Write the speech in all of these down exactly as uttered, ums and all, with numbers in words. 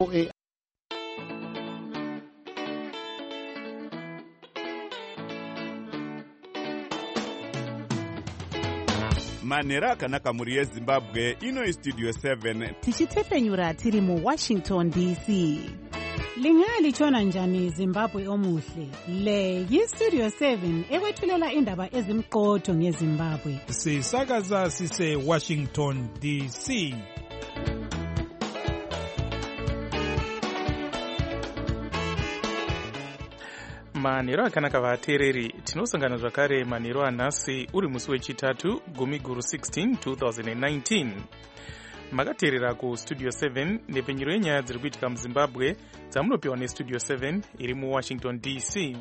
manhero akanaka muri yezimbabwe ino istudio seven tichitefenyura tiri mu Washington D C. Lingalitshona njani Zimbabwe omuhle? Le yistudio seven ekwethulela indaba ezimqotho ngeZimbabwe. Sisakaza sise Washington D C. manhero akanaka vateereri, tinosangana zvakare manhero anhasi uri musi wechitatu gumi guru sixteen twenty nineteen. Makateerera kustudio seven nepfenyuro yenyaya dziri kuitika muZimbabwe dzamunopiwa nestudio seven iri muWashington D C.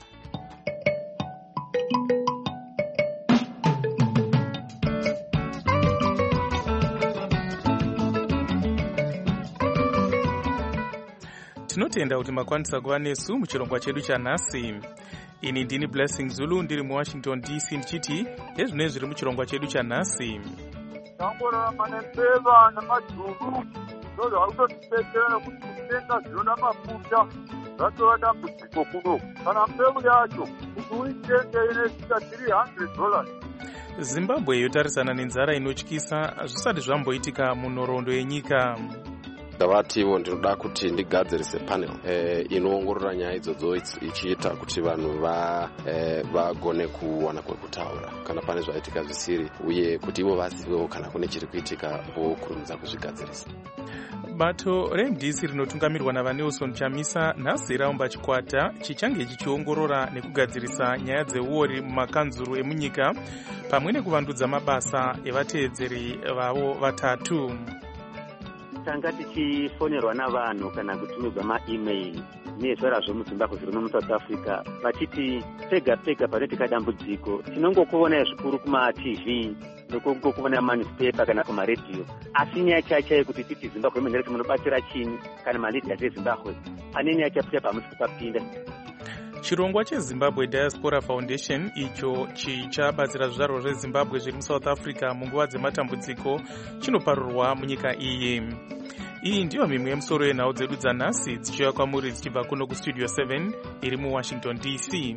Tinotenda kuti makwanisa kuva nesu muchirongwa chedu chanhasi. Ini ndini Blessing Zulu ndiri muWashington D C ndichiti ezvine zviri muchirongwa chedu chanhasi. Tangorarama nembeva nemajuru ndozvari kutotibetsera nekuti kutenga zvinoda mafuta zvatova dambudziko kuno. Kana mbeu yacho kuti uitenge inesvika three hundred dollars. Zimbabwe yotarisana nenzara inotyisa zvisati zvamboitika munhoroondo yenyika. Ndavatiwo ndinoda kuti ndigadzirise panel eh, inoongorora nyaya idzodzo ichiita kuti vanhu va eh, vagone kuwana kwekutaura kana pane zvaitika zvisiri uye kuti ivo vazivewo kana kune chiri kuitika vokurumidza kuzvigadzirisa. Bato reM D C rinotungamirwa naVanelson Chamisa nhasi raumba chikwata chichange chichiongorora nekugadzirisa nyaya dzeuori mumakanzuru emunyika pamwe nekuvandudza mabasa evateedzeri vavo vatatu. Tanga tichifonerwa navanhu kana kutumirwa ma-email nezvara zvemuZimbabwe zviri muSouth Africa vachiti pega pega panoitika dambudziko tinongokuonai zvikuru kuma-T V nokungokuona manewspaper kana kumaredhiyo, asi nyaya chacho yekuti titi Zimbabwe menheresi munobatsira chini kana maleaders eZimbabwe pane nyaya chapuya pamusi kupapinda. Chirongwa cheZimbabwe Diaspora Foundation icho chichabatsira zvizvarwa zveZimbabwe zviri muSouth Africa munguva dzematambudziko chinoparurwa munyika iyi. Iyi ndiyo mimwe yemusoro yenhau dzedu dzanhasi dzichiuya kwamuri dzichibva kuno kustudio seven iri muWashington D C.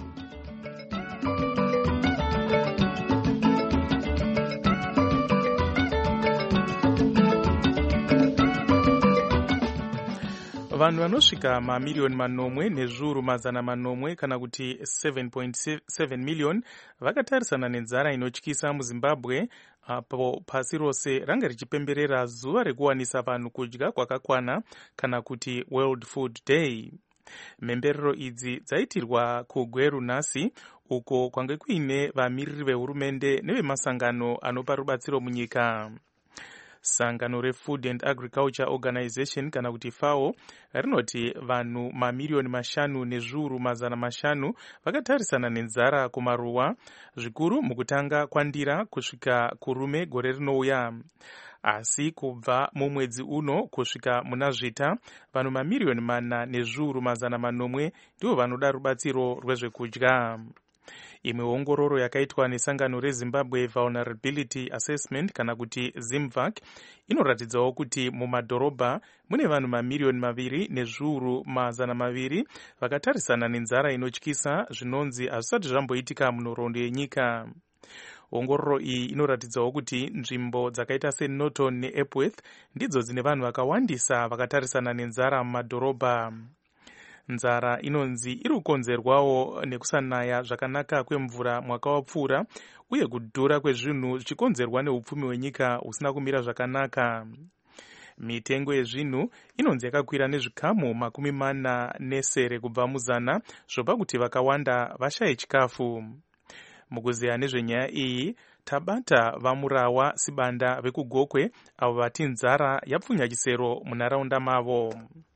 Vanhu vanosvika mamiliyoni manomwe nezviuru mazana manomwe kana kuti seven point seven million vakatarisana nenzara inotyisa muZimbabwe apo pasi rose ranga richipemberera zuva rekuwanisa vanhu kudya kwakakwana kana kuti World Food Day. Mhemberero idzi dzaitirwa kuGweru nhasi uko kwange kuine vamiriri vehurumende nevemasangano anopa rubatsiro munyika. Sangano reFood and Agriculture Organization kana kuti FAO rinoti vanhu mamiliyoni mashanu nezviuru mazana mashanu vakatarisana nenzara kumaruwa zvikuru mukutanga kwandira kusvika kurume gore rinouya. Asi kubva mumwedzi uno kusvika muna zvita vanhu mamiliyoni mana nezviuru mazana manomwe ndivo vanoda rubatsiro rwezvekudya. Imwe ongororo yakaitwa nesangano reZimbabwe Vulnerability Assessment kana kuti ZIMVAC inoratidzawo kuti mumadhorobha mune vanhu mamiliyoni maviri nezviuru mazana maviri vakatarisana nenzara inotyisa zvinonzi hazvisati zvamboitika munhoroondo yenyika. Ongororo iyi inoratidzawo kuti nzvimbo dzakaita seNorton neEpworth ndidzo dzine vanhu vakawandisa vakatarisana nenzara mumadhorobha. Nzara inonzi iri kukonzerwawo nekusanaya zvakanaka kwemvura mwaka wapfuura uye kudhura kwezvinhu zvichikonzerwa neupfumi hwenyika husina kumira zvakanaka. Mitengo yezvinhu inonzi yakakwira nezvikamu makumi mana nesere kubva muzana zvopa kuti vakawanda vashaye chikafu. Mukuzeya nezvenyaya iyi tabata vamurawa sibanda vekugokwe avo vati nzara yapfunya chisero munharaunda mavo.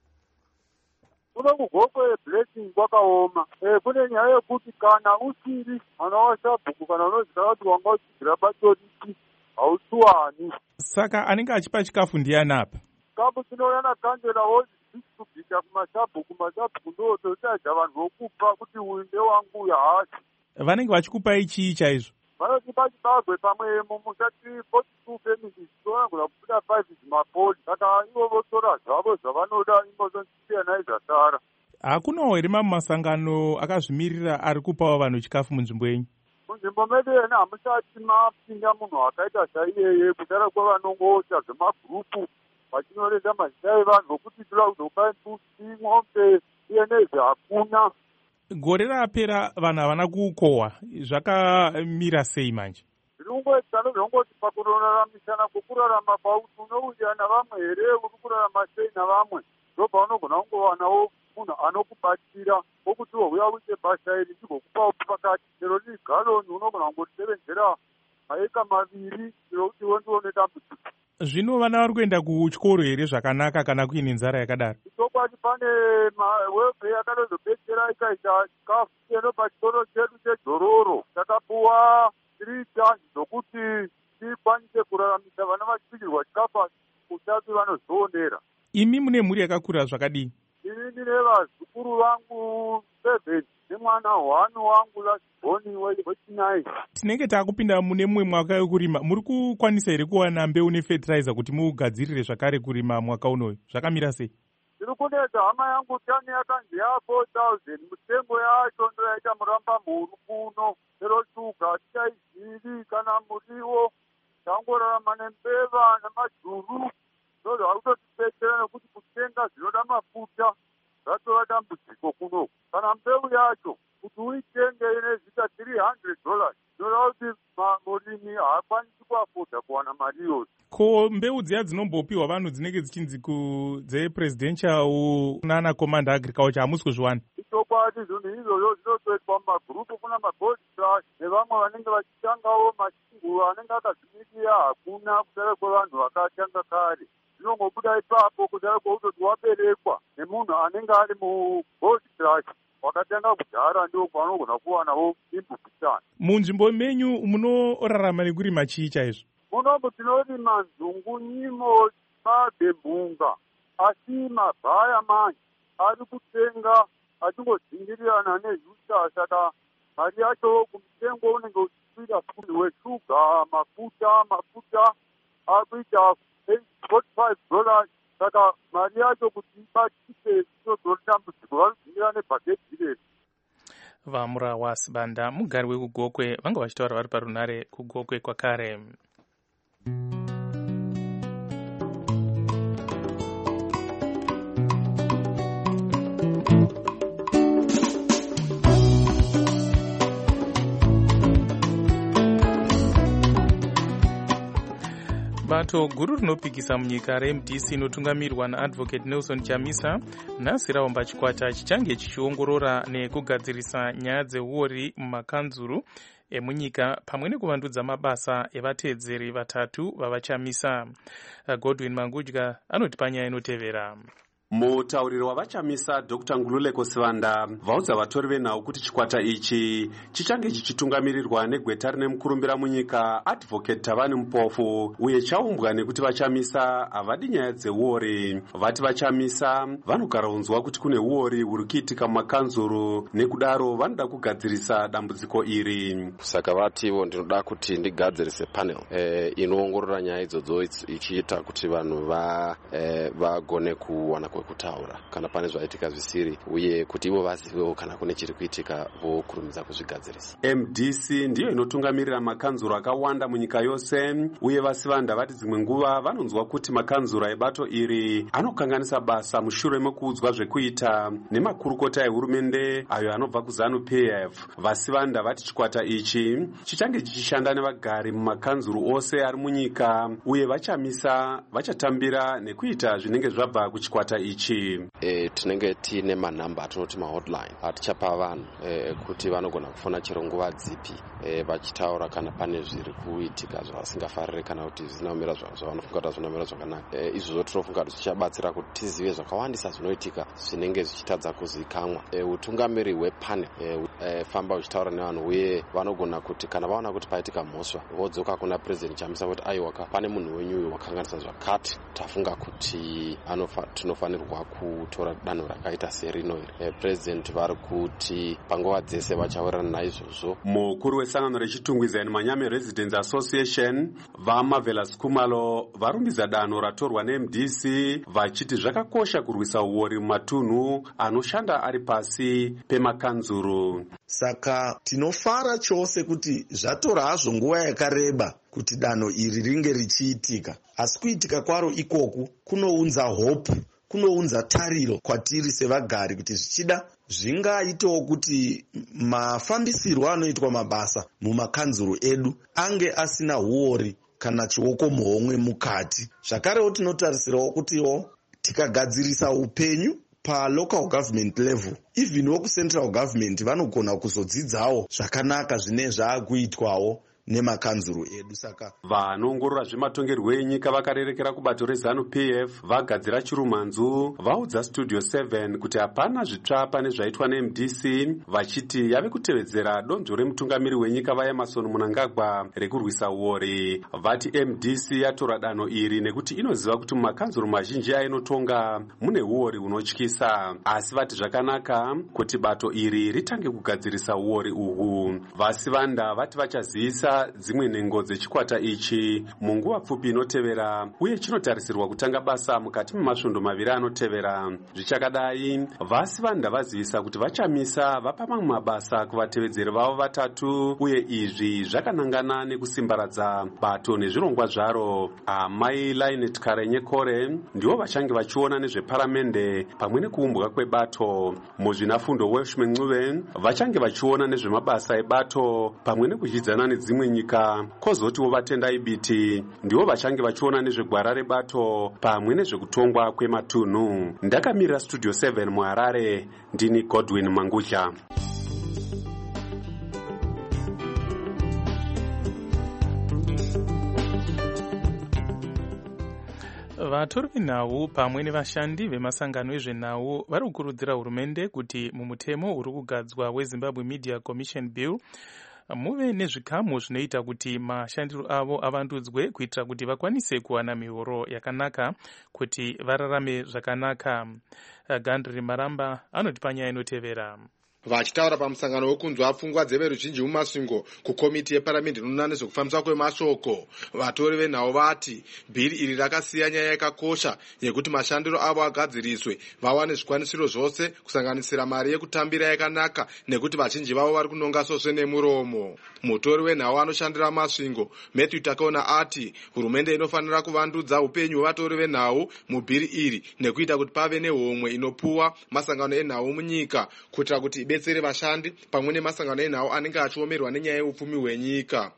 Kuno kugokwe Blessing kwakaoma. Eh kune nyaya yekuti kana usiri mwana wasabhuku kana unoziva kuti wanga uchidzira batodiki hausuwani. Saka anenge achipa chikafu ndiani apa? Chikafu chinouya nakanjera wozvibhika kumasabhuku, masabhuku ndototaja vanhu vokupa kuti uyu ndewangu uyu haasi. Vanenge vachikupai chii chaizvo? Vanotipa chibagwe pamwe mumusati forty-two families toona kuti vaita five dzimapoli, saka ivo votora zvavo zvavanoda imbozonsiyana izvasara. Hakunawo here mamwe masangano akazvimirira ari kupawo vanhu chikafu munzvimbo yenyu? Munzvimbo medu yena hamusati mapinda munhu akaita saiyeye kudara kwavanongota zvemagurupu vachinyoresa mazita evanhu vokuti tira kuzopai mbuzi, mwombe uye nezve hakuna. Gore rapera vanhu havana kukohwa, zvakamira sei manje? Zvinongoedzana zvinongoti pakuraramisana kwokurarama kwauti unouya navamwe here, uri kurarama sei navamwe, ndobva unogona kungovanawo munhu anokubatsira wokuti wauya uite basa iri ndigokupawo pakati, chero ni galoni unogona kungotisevenzera maeka maviri chero kuti wendione dambudziko. Zvino vana vari kuenda kuchikoro here zvakanaka kana kuine nzara yakadaro? Chokwadi pane webhe yakadozopedzera ikaita chikafu cheno pachitoro chedu chedzororo takapuwa three tons zvokuti tikwanise kuraramisa vana vachipikirwa chikafu utatu vanozviondera. Imi mune mhuri yakakura zvakadii? Ini ndine vazukuru vangu seven nemwana one wangu lasibhoni wechinai. Tinenge taakupinda mune mumwe mwaka wekurima, muri kukwanisa here kuwana mbeu nefertilizer kuti mugadzirire zvakare kurima mwaka unoyu? Zvakamira sei? Tiri kunedza hama yangu tani yakanzi ya-four thousand, mitengo yacho ndo yaita muramba mhuru kuno, chero shuga tichaizivi kana muriwo, tangorarama nembeva nemajuru, ndozvo hakutotipedzera nekuti kutenga zvinoda mafuta zvatova dambudziko kuno. Kana mbeu yacho kuti uitenge inezita three hundred dollars, zvinova kuti murimi haakwanisi kuafoda kuwana mari iyoyo. Ko mbeu dziya dzinombopiwa vanhu dzinenge dzichinzi dzepresidential nana command agriculture hamusi kuzviwana? Chokwadi zvinhu izvozvo zvinotoitwa mumagurupu kuna magold crush nevamwe vanenge vachitangawo machingu anenge akazvimirira hakuna kudara kwevanhu vakatanga kare. Zvinongobuda ipapo kudara kwekutoti waberekwa nemunhu anenge ari mugold crush wakatanga kudhara ndio kwaanogona kuwanawo imbubhisana. Munzvimbo menyu munorarama nekurima chii chaizvo? Munomu tinorima nzungu, nyimo, mabhe, mhunga, asi mabhaya manje ari kutenga achingodzingirirana nezvita, saka mari yacho kumutengo unenge uchikwira weshuga, mafuta, mafuta akuita forty-five dollars, saka mari yacho kuti ibatike inozori dambudziko, vanodzingira nebhaketi reri. Vamura Wasibanda, mugari wekugokwe, vanga vachitaura vari parunare kugokwe kwakare. Bato guru rinopikisa munyika re-M D C inotungamirwa naadvocate Nelson Chamisa nhasi raumba chikwata chichange chichiongorora nekugadzirisa nyaya dzeuori mumakanzuru emunyika pamwe nekuvandudza mabasa evateedzeri vatatu vavachamisa. Godwin Mangudya anoti panyaya inotevera. Mutauriro wavachamisa Doctor Ngululeko Sivanda vaudza vatori venhau kuti chikwata ichi chichange chichitungamirirwa negweta rine mukurumbira munyika Advocate Tavani Mupofu uye chaumbwa nekuti vachamisa havadi nyaya dzeuori. Vati vachamisa vanogara unzwa kuti kune uori huri kuitika mumakanzuru nekudaro vanoda kugadzirisa dambudziko iri. Saka vatiwo ndinoda kuti ndigadzirise panel e, inoongorora nyaya idzodzo ichiita kuti vanhu va e, vagone kuwana kutaura kana pane zvaitika zvisiri uye kuti ivo vazivewo kana kune chiri kuitika vokurumidza kuzvigadzirisa. M D C ndiyo inotungamirira makanzuro akawanda munyika yose uye Vasivanda vati dzimwe nguva vanonzwa kuti makanzuro ebato iri anokanganisa basa mushure mekuudzwa zvekuita nemakurukota ehurumende ayo anobva kuZANU P F. Vasivanda vati chikwata ichi chichange chichishanda nevagari mumakanzuro ose ari munyika uye vachamisa vachatambira nekuita zvinenge zvabva kuchikwata ichi. E, tinenge tiine manhamba atinoti mahotline atichapa vanhu e, kuti vanogona kufona chero nguva dzipi e, vachitaura kana pane zviri kuitika zvavasingafariri kana kuti zvinomira zvavanofunga kuti zvinomira zvakanaka. E, izvozvo tinofunga kuti zvichabatsira kuti tizive zvakawandisa zvinoitika zvinenge zvichitadza kuzivikanwa. E, utungamiri hwepanel e, e, famba uchitaura nevanhu uye vanogona kuti kana vaona kuti paitika mhosva vodzoka kuna President Chamisa kuti aiwaka pane munhu wenyuyu wakanganisa zvakati tafunga kuti tinofanira vanofanirwa kutora danho rakaita serino iri. President vari kuti panguva dzese vachawirirana naizvozvo. Mukuru wesangano rechitungwiza Manyame Residents Association vaMarvelous Kumalo varumbidza danho ratorwa neM D C vachiti zvakakosha kurwisa uori mumatunhu anoshanda ari pasi pemakanzuru. Saka tinofara chose kuti zvatora hazvo nguva yakareba kuti danho iri ringe richiitika, asi kuitika kwaro ikoku kunounza hope, kunounza tariro kwatiri sevagari kuti zvichida zvingaitewo kuti mafambisirwo anoitwa mabasa mumakanzuru edu ange asina huori kana chioko muhomwe mukati. Zvakarewo tinotarisirawo kutiwo tikagadzirisa upenyu palocal government level, even woku central government vanogona kuzodzidzawo zvakanaka zvine zvaakuitwawo nemakanzuru edu. Saka vanoongorora zvematongerwo enyika vakarerekera kubato rezanu P F vagadzira chirumanzu vaudza Studio seven kuti hapana zvitsva pane zvaitwa neM D C, vachiti yave kutevedzera donzvo remutungamiri wenyika vaEmerson Mnangagwa rekurwisa uori. Vati M D C yatora danho iri nekuti inoziva kuti mumakanzuru mazhinji ainotonga mune uori unotyisa, asi vati zvakanaka kuti bato iri ritange kugadzirisa uori uhu. Vasivanda vati vachazivisa dzimwe nhengo dzechikwata ichi munguva pfupi inotevera, uye chinotarisirwa kutanga basa mukati memasvondo maviri anotevera. Zvichakadai, Vasivanda vazivisa kuti vachamisa vapa mamwe mabasa kuvatevedzeri vavo vatatu, uye izvi zvakanangana nekusimbaradza bato nezvirongwa zvaro. Amai Lainet Karenye Kore ndivo vachange vachiona nezveparamende pamwe nekuumbwa kwebato. Muzvinafundo Welshman Ncube vachange vachiona nezvemabasa ebato pamwe nekuzhidzana nedzimwe nyika. Kozotiwo vatendai biti ndivo vachange vachiona nezvegwara rebato pamwe nezvekutongwa kwematunhu. Ndakamirira Studio seven muHarare, ndini Godwin Mangudya. Vatori venhau pamwe nevashandi vemasangano ezvenhau vari kukurudzira hurumende kuti mumutemo uri kugadzwa weZimbabwe Media Commission Bill muve nezvikamu zvinoita kuti mashandiro avo avandudzwe kuitira kuti vakwanise kuwana mihoro yakanaka kuti vararame zvakanaka. Gandri Maramba anoti panyaya inotevera. Vachitaura pamusangano wekunzwa pfungwa dzeveruzhinji mumasvingo kukomiti yeparamende inoona nezvekufambiswa kwemashoko, vatori venhau vati bhiri iri rakasiya nyaya yakakosha yekuti mashandiro avo agadziriswe, vawane zvikwanisiro zvose kusanganisira mari yekutambira yakanaka, nekuti vazhinji vavo vari kunonga sosve nemuromo. Mutori wenhau anoshandira masvingo Matthew Takaona ati hurumende inofanira kuvandudza upenyu hwevatori venhau mubhiri iri nekuita kuti pave nehomwe inopuwa masangano enhau munyika kuitira kuti ibetsere vashandi pamwe nemasangano enhau anenge achiomerwa nenyaya yeupfumi hwenyika.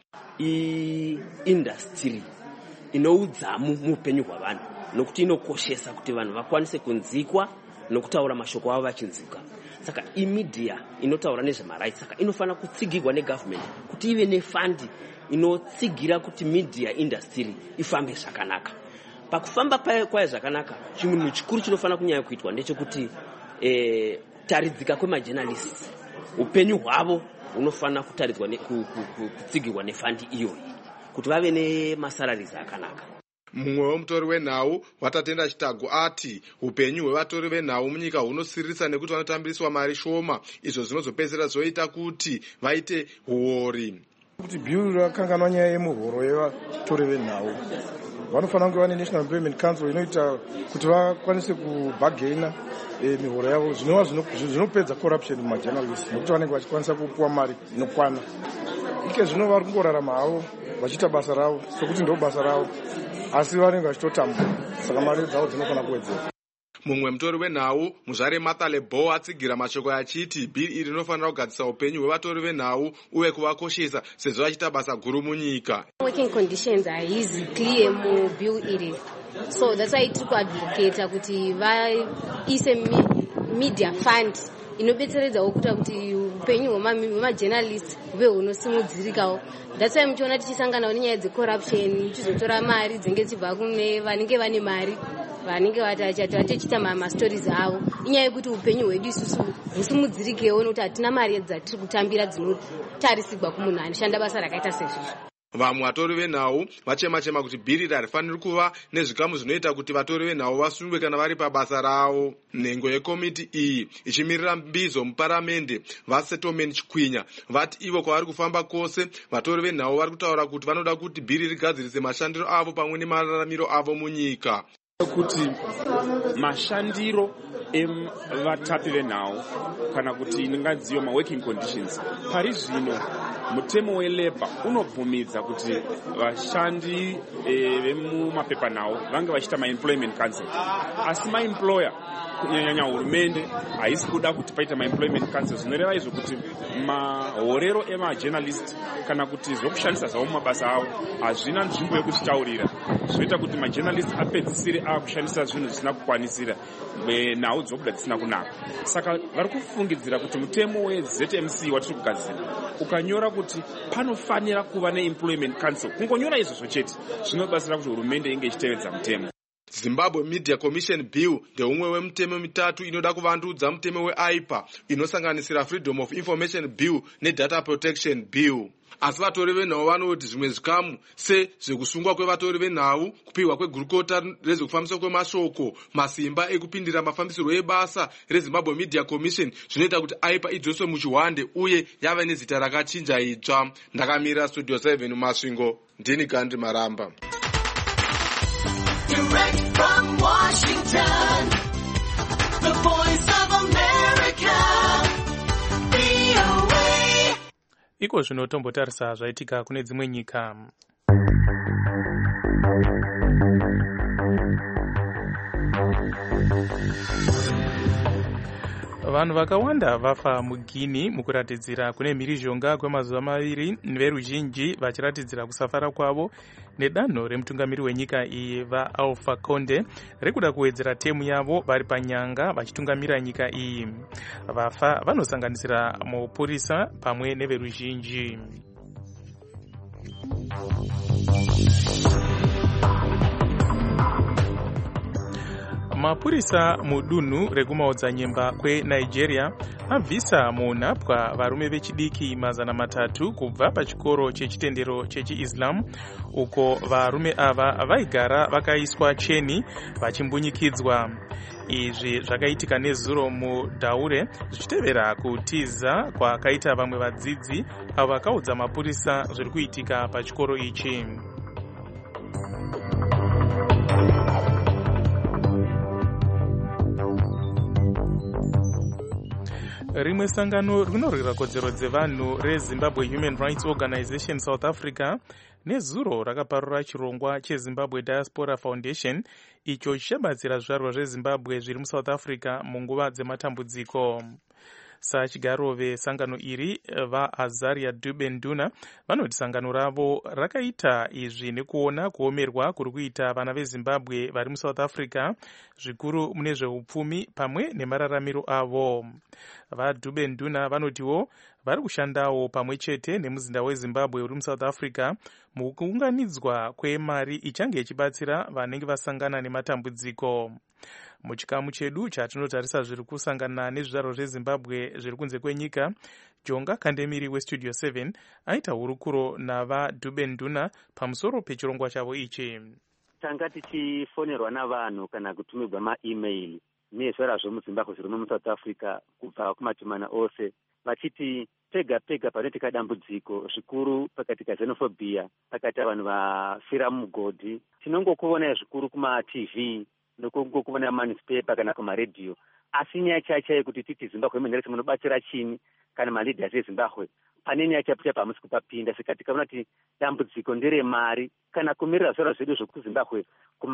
Industry inoudzamu muupenyu hwavanhu nokuti inokoshesa kuti vanhu vakwanise kunzikwa nokutaura mashoko avo vachinzika. Saka imedia inotaura nezvemarights, saka inofana kutsigirwa negovernment kuti ive nefandi inotsigira kuti media industry ifambe zvakanaka. Pakufamba kwayo zvakanaka, chinhu chikuru chinofana kunyanya kuitwa ndechekuti eh, taridzika kwemajournalists, upenyu hwavo unofana kutaridzwa kutsigirwa nefandi iyoyi kuti vave nemasalaries akanaka. Mumwe wemutori wenhau Watatenda Chitagu ati upenyu hwevatori venhau munyika hunosiririsa nekuti vanotambiriswa mari shoma, izvo zvinozopedzera zoita kuti vaite huori. Kuti bhiru rakanganwa nyaya yemuhoro yevatori venhau, vanofanira kunge vane National Employment Council inoita kuti vakwanise kubhagena mihoro yavo, zvinova zvinopedza corruption mumajournalists nekuti vanenge vachikwanisa kupuwa mari inokwana. Ike zvino vari kungorarama havo vachiita basa ravo sokuti ndo basa ravo, asi vanenge vachitotambura, saka mari dzavo dzinofana kuwedzera. Mumwe mutori wenhau Muzvare Martha Lebo atsigira mashoko achiti bhiri iri rinofanira kugadzisa upenyu hwevatori venhau uye kuvakoshesa sezvo vachiita basa guru munyika. Working conditions haizi clear mubill iri, so that's why tiri kuadvocata kuti vaise media fund inobetseredzawo kuita kuti upenyu hwemajournalists huve hunosimudzirikawo. That's why muchiona tichisanganawo nenyaya dzecorruption, tichizotora mari dzinenge dzibva kune vanenge vane mari vanenge vatichiita mastories avo. Inyaya yekuti upenyu hwedu isusu husimudzirikewo nokuti hatina mari dzatiri kutambira dzinotarisirwa kumunhu anoshanda basa rakaita sezvizvo. Vamwe vatori venhau vachema-chema kuti bhiri iri harifaniri kuva nezvikamu zvinoita kuti vatori venhau vasungwe kana vari pabasa ravo. Nhengo yekomiti iyi ichimirira mbizo muparamende vaSettlement Chikwinya vati ivo kwavari kufamba kwose vatori venhau vari kutaura kuti vanoda kuti bhiri rigadzirise mashandiro avo pamwe nemararamiro avo munyika. Kuti mashandiro evatapi venhau kana kuti ndingadziwo maworking conditions pari zvino mutemo welabor unobvumidza kuti vashandi vemumapepanhau vange vachiita maemployment council, asi maemployer kunyanya hurumende haisi kuda kuti paita maemployment council. Zvinoreva izvo kuti mahorero emajournalist kana kuti zvokushandisa zvavo mumabasa avo hazvina nzvimbo yekuchitaurira, zvinoita kuti majournalist apedzisire aakushandisa zvinhu zvisina kukwanisira, nhau dzobuda dzisina kunaka. Saka vari kufungidzira kuti mutemo weZ M C watiri kugadzira ukanyora kuti panofanira kuva neemployment council, kungonyora izvozvo chete zvinobatsira kuti hurumende inge ichitevedza mutemo. Zimbabwe Media Commission Bill ndeumwe wemutemo mitatu inoda kuvandudza mutemo weI P A inosanganisira Freedom of Information Bill neData Protection Bill. Asi vatori venhau vanoti zvimwe zvikamu sezvekusungwa kwevatori venhau, kupiwa kwegurukota rezvekufambiswa kwemashoko, masimba ekupindira mafambisirwo ebasa reZimbabwe Media Commission zvinoita kuti I P A idzoswe muchihwande uye yava nezita rakachinja itsva. Ndakamira Studio seven Masvingo, ndini Gandhi Maramba. Direct from Washington, the voice of America, V O A. Iko zvino tombotarisa zvaitika kune dzimwe nyika. Vanhu vakawanda vafa muGuinea mukuratidzira kune mhirizhonga kwemazuva maviri, veruzhinji vachiratidzira kusafara kwavo nedanho remutungamiri wenyika iyi vaAlpha Conde rekuda kuwedzera temu yavo vari panyanga vachitungamira nyika iyi. Vafa vanosanganisira mapurisa pamwe neveruzhinji. Mapurisa mudunhu rekumaodzanyemba kweNigeria abvisa munhapwa varume vechidiki mazana matatu kubva pachikoro chechitendero chechiIslam, uko varume ava vaigara vakaiswa cheni vachimbunyikidzwa. Izvi zvakaitika nezuro muDaure zvichitevera kutiza kwakaita vamwe vadzidzi avo vakaudza mapurisa zviri kuitika pachikoro ichi. Rimwe sangano rinorwira kodzero dzevanhu reZimbabwe Human Rights Organization South Africa nezuro rakaparura chirongwa cheZimbabwe Diaspora Foundation icho chichabatsira zvizvarwa zveZimbabwe zviri muSouth Africa munguva dzematambudziko. Sachigaro vesangano iri vaAzaria Dube Nduna vanoti sangano ravo rakaita izvi nekuona kuomerwa kuri kuita vana veZimbabwe vari muSouth Africa zvikuru mune zveupfumi pamwe nemararamiro avo. VaDube Nduna vanotiwo vari kushandawo pamwe chete nemuzinda weZimbabwe uri muSouth Africa mukuunganidzwa kwemari ichange ichibatsira vanenge vasangana nematambudziko. Muchikamu chedu chatinotarisa zviri kusangana nezvizvarwa zveZimbabwe zviri kunze kwenyika, Jonga Kandemiri weStudio seven aita hurukuro navaDube Nduna pamusoro pechirongwa chavo ichi. Tanga tichifonerwa navanhu kana kutumirwa maemail nezvara zvomuZimbabwe zviri muSouth Africa kubva kumatumana ose vachiti pega pega panoitika dambudziko zvikuru pakati kaxenophobia pakati vanhu vafira mugodhi tinongokuona zvikuru kumaTV nokungokuona manewspaper kana kumaredhiyo, asi nyaya chacha yekuti titi Zimbabwe Human Rights munobatsira chini kana maleaders eZimbabwe pane nyaya chapucha pamusi kupapinda. Saka tikaona kuti dambudziko nderemari kana kumirira zvara zvedu zvekuZimbabwe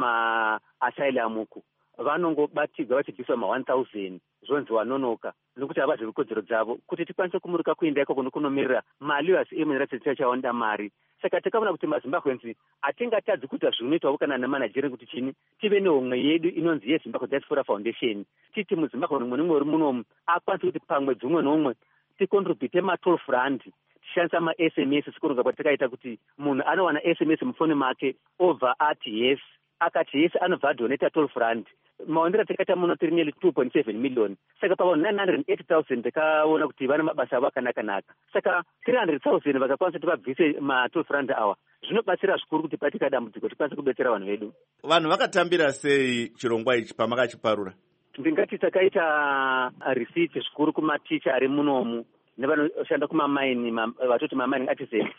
kuma-asylum uku vanongobatirwa vachibviswa ma one thousand zvonzi wanonoka nokuti havazvi kodzero dzavo kuti tikwanise kumuruka kuenda ikoko nokunomirira mali Human Rights tichachaonda mari. Saka takaona kuti maZimbabwenzi hatingatadzi kuita zvinoitwawo kana namanageri kuti chini tive nehomwe yedu inonzi yeZimbabwe Diaspora Foundation, titi muZimbabwe mumwe nemumwe uri munomu akwanise kuti pamwe dzimwe nomwe tikontribhute ma twelve rand tishandisa ma-S M S sikuronga kwatakaita kuti munhu anowana S M S mufoni make obva ati yes akati yese anobva adonata twelve rand. Maondera takaita muno tiri nearly two point seven million. Saka pa nine hundred eighty thousand takaona kuti vana mabasa avo akanaka-naka. Saka three hundred thousand vakakwanisa kuti vabvise ma twelve rand awa. Zvinobatsira zvikuru kuti patika dambudziko tikwanise kubetsera vanhu vedu. Vanhu vakatambira sei chirongwa ichi pamakachiparura? Ndingati takaita receipt zvikuru kumaticha ari munomu nevanoshanda kumamaini vatoti mamining artisans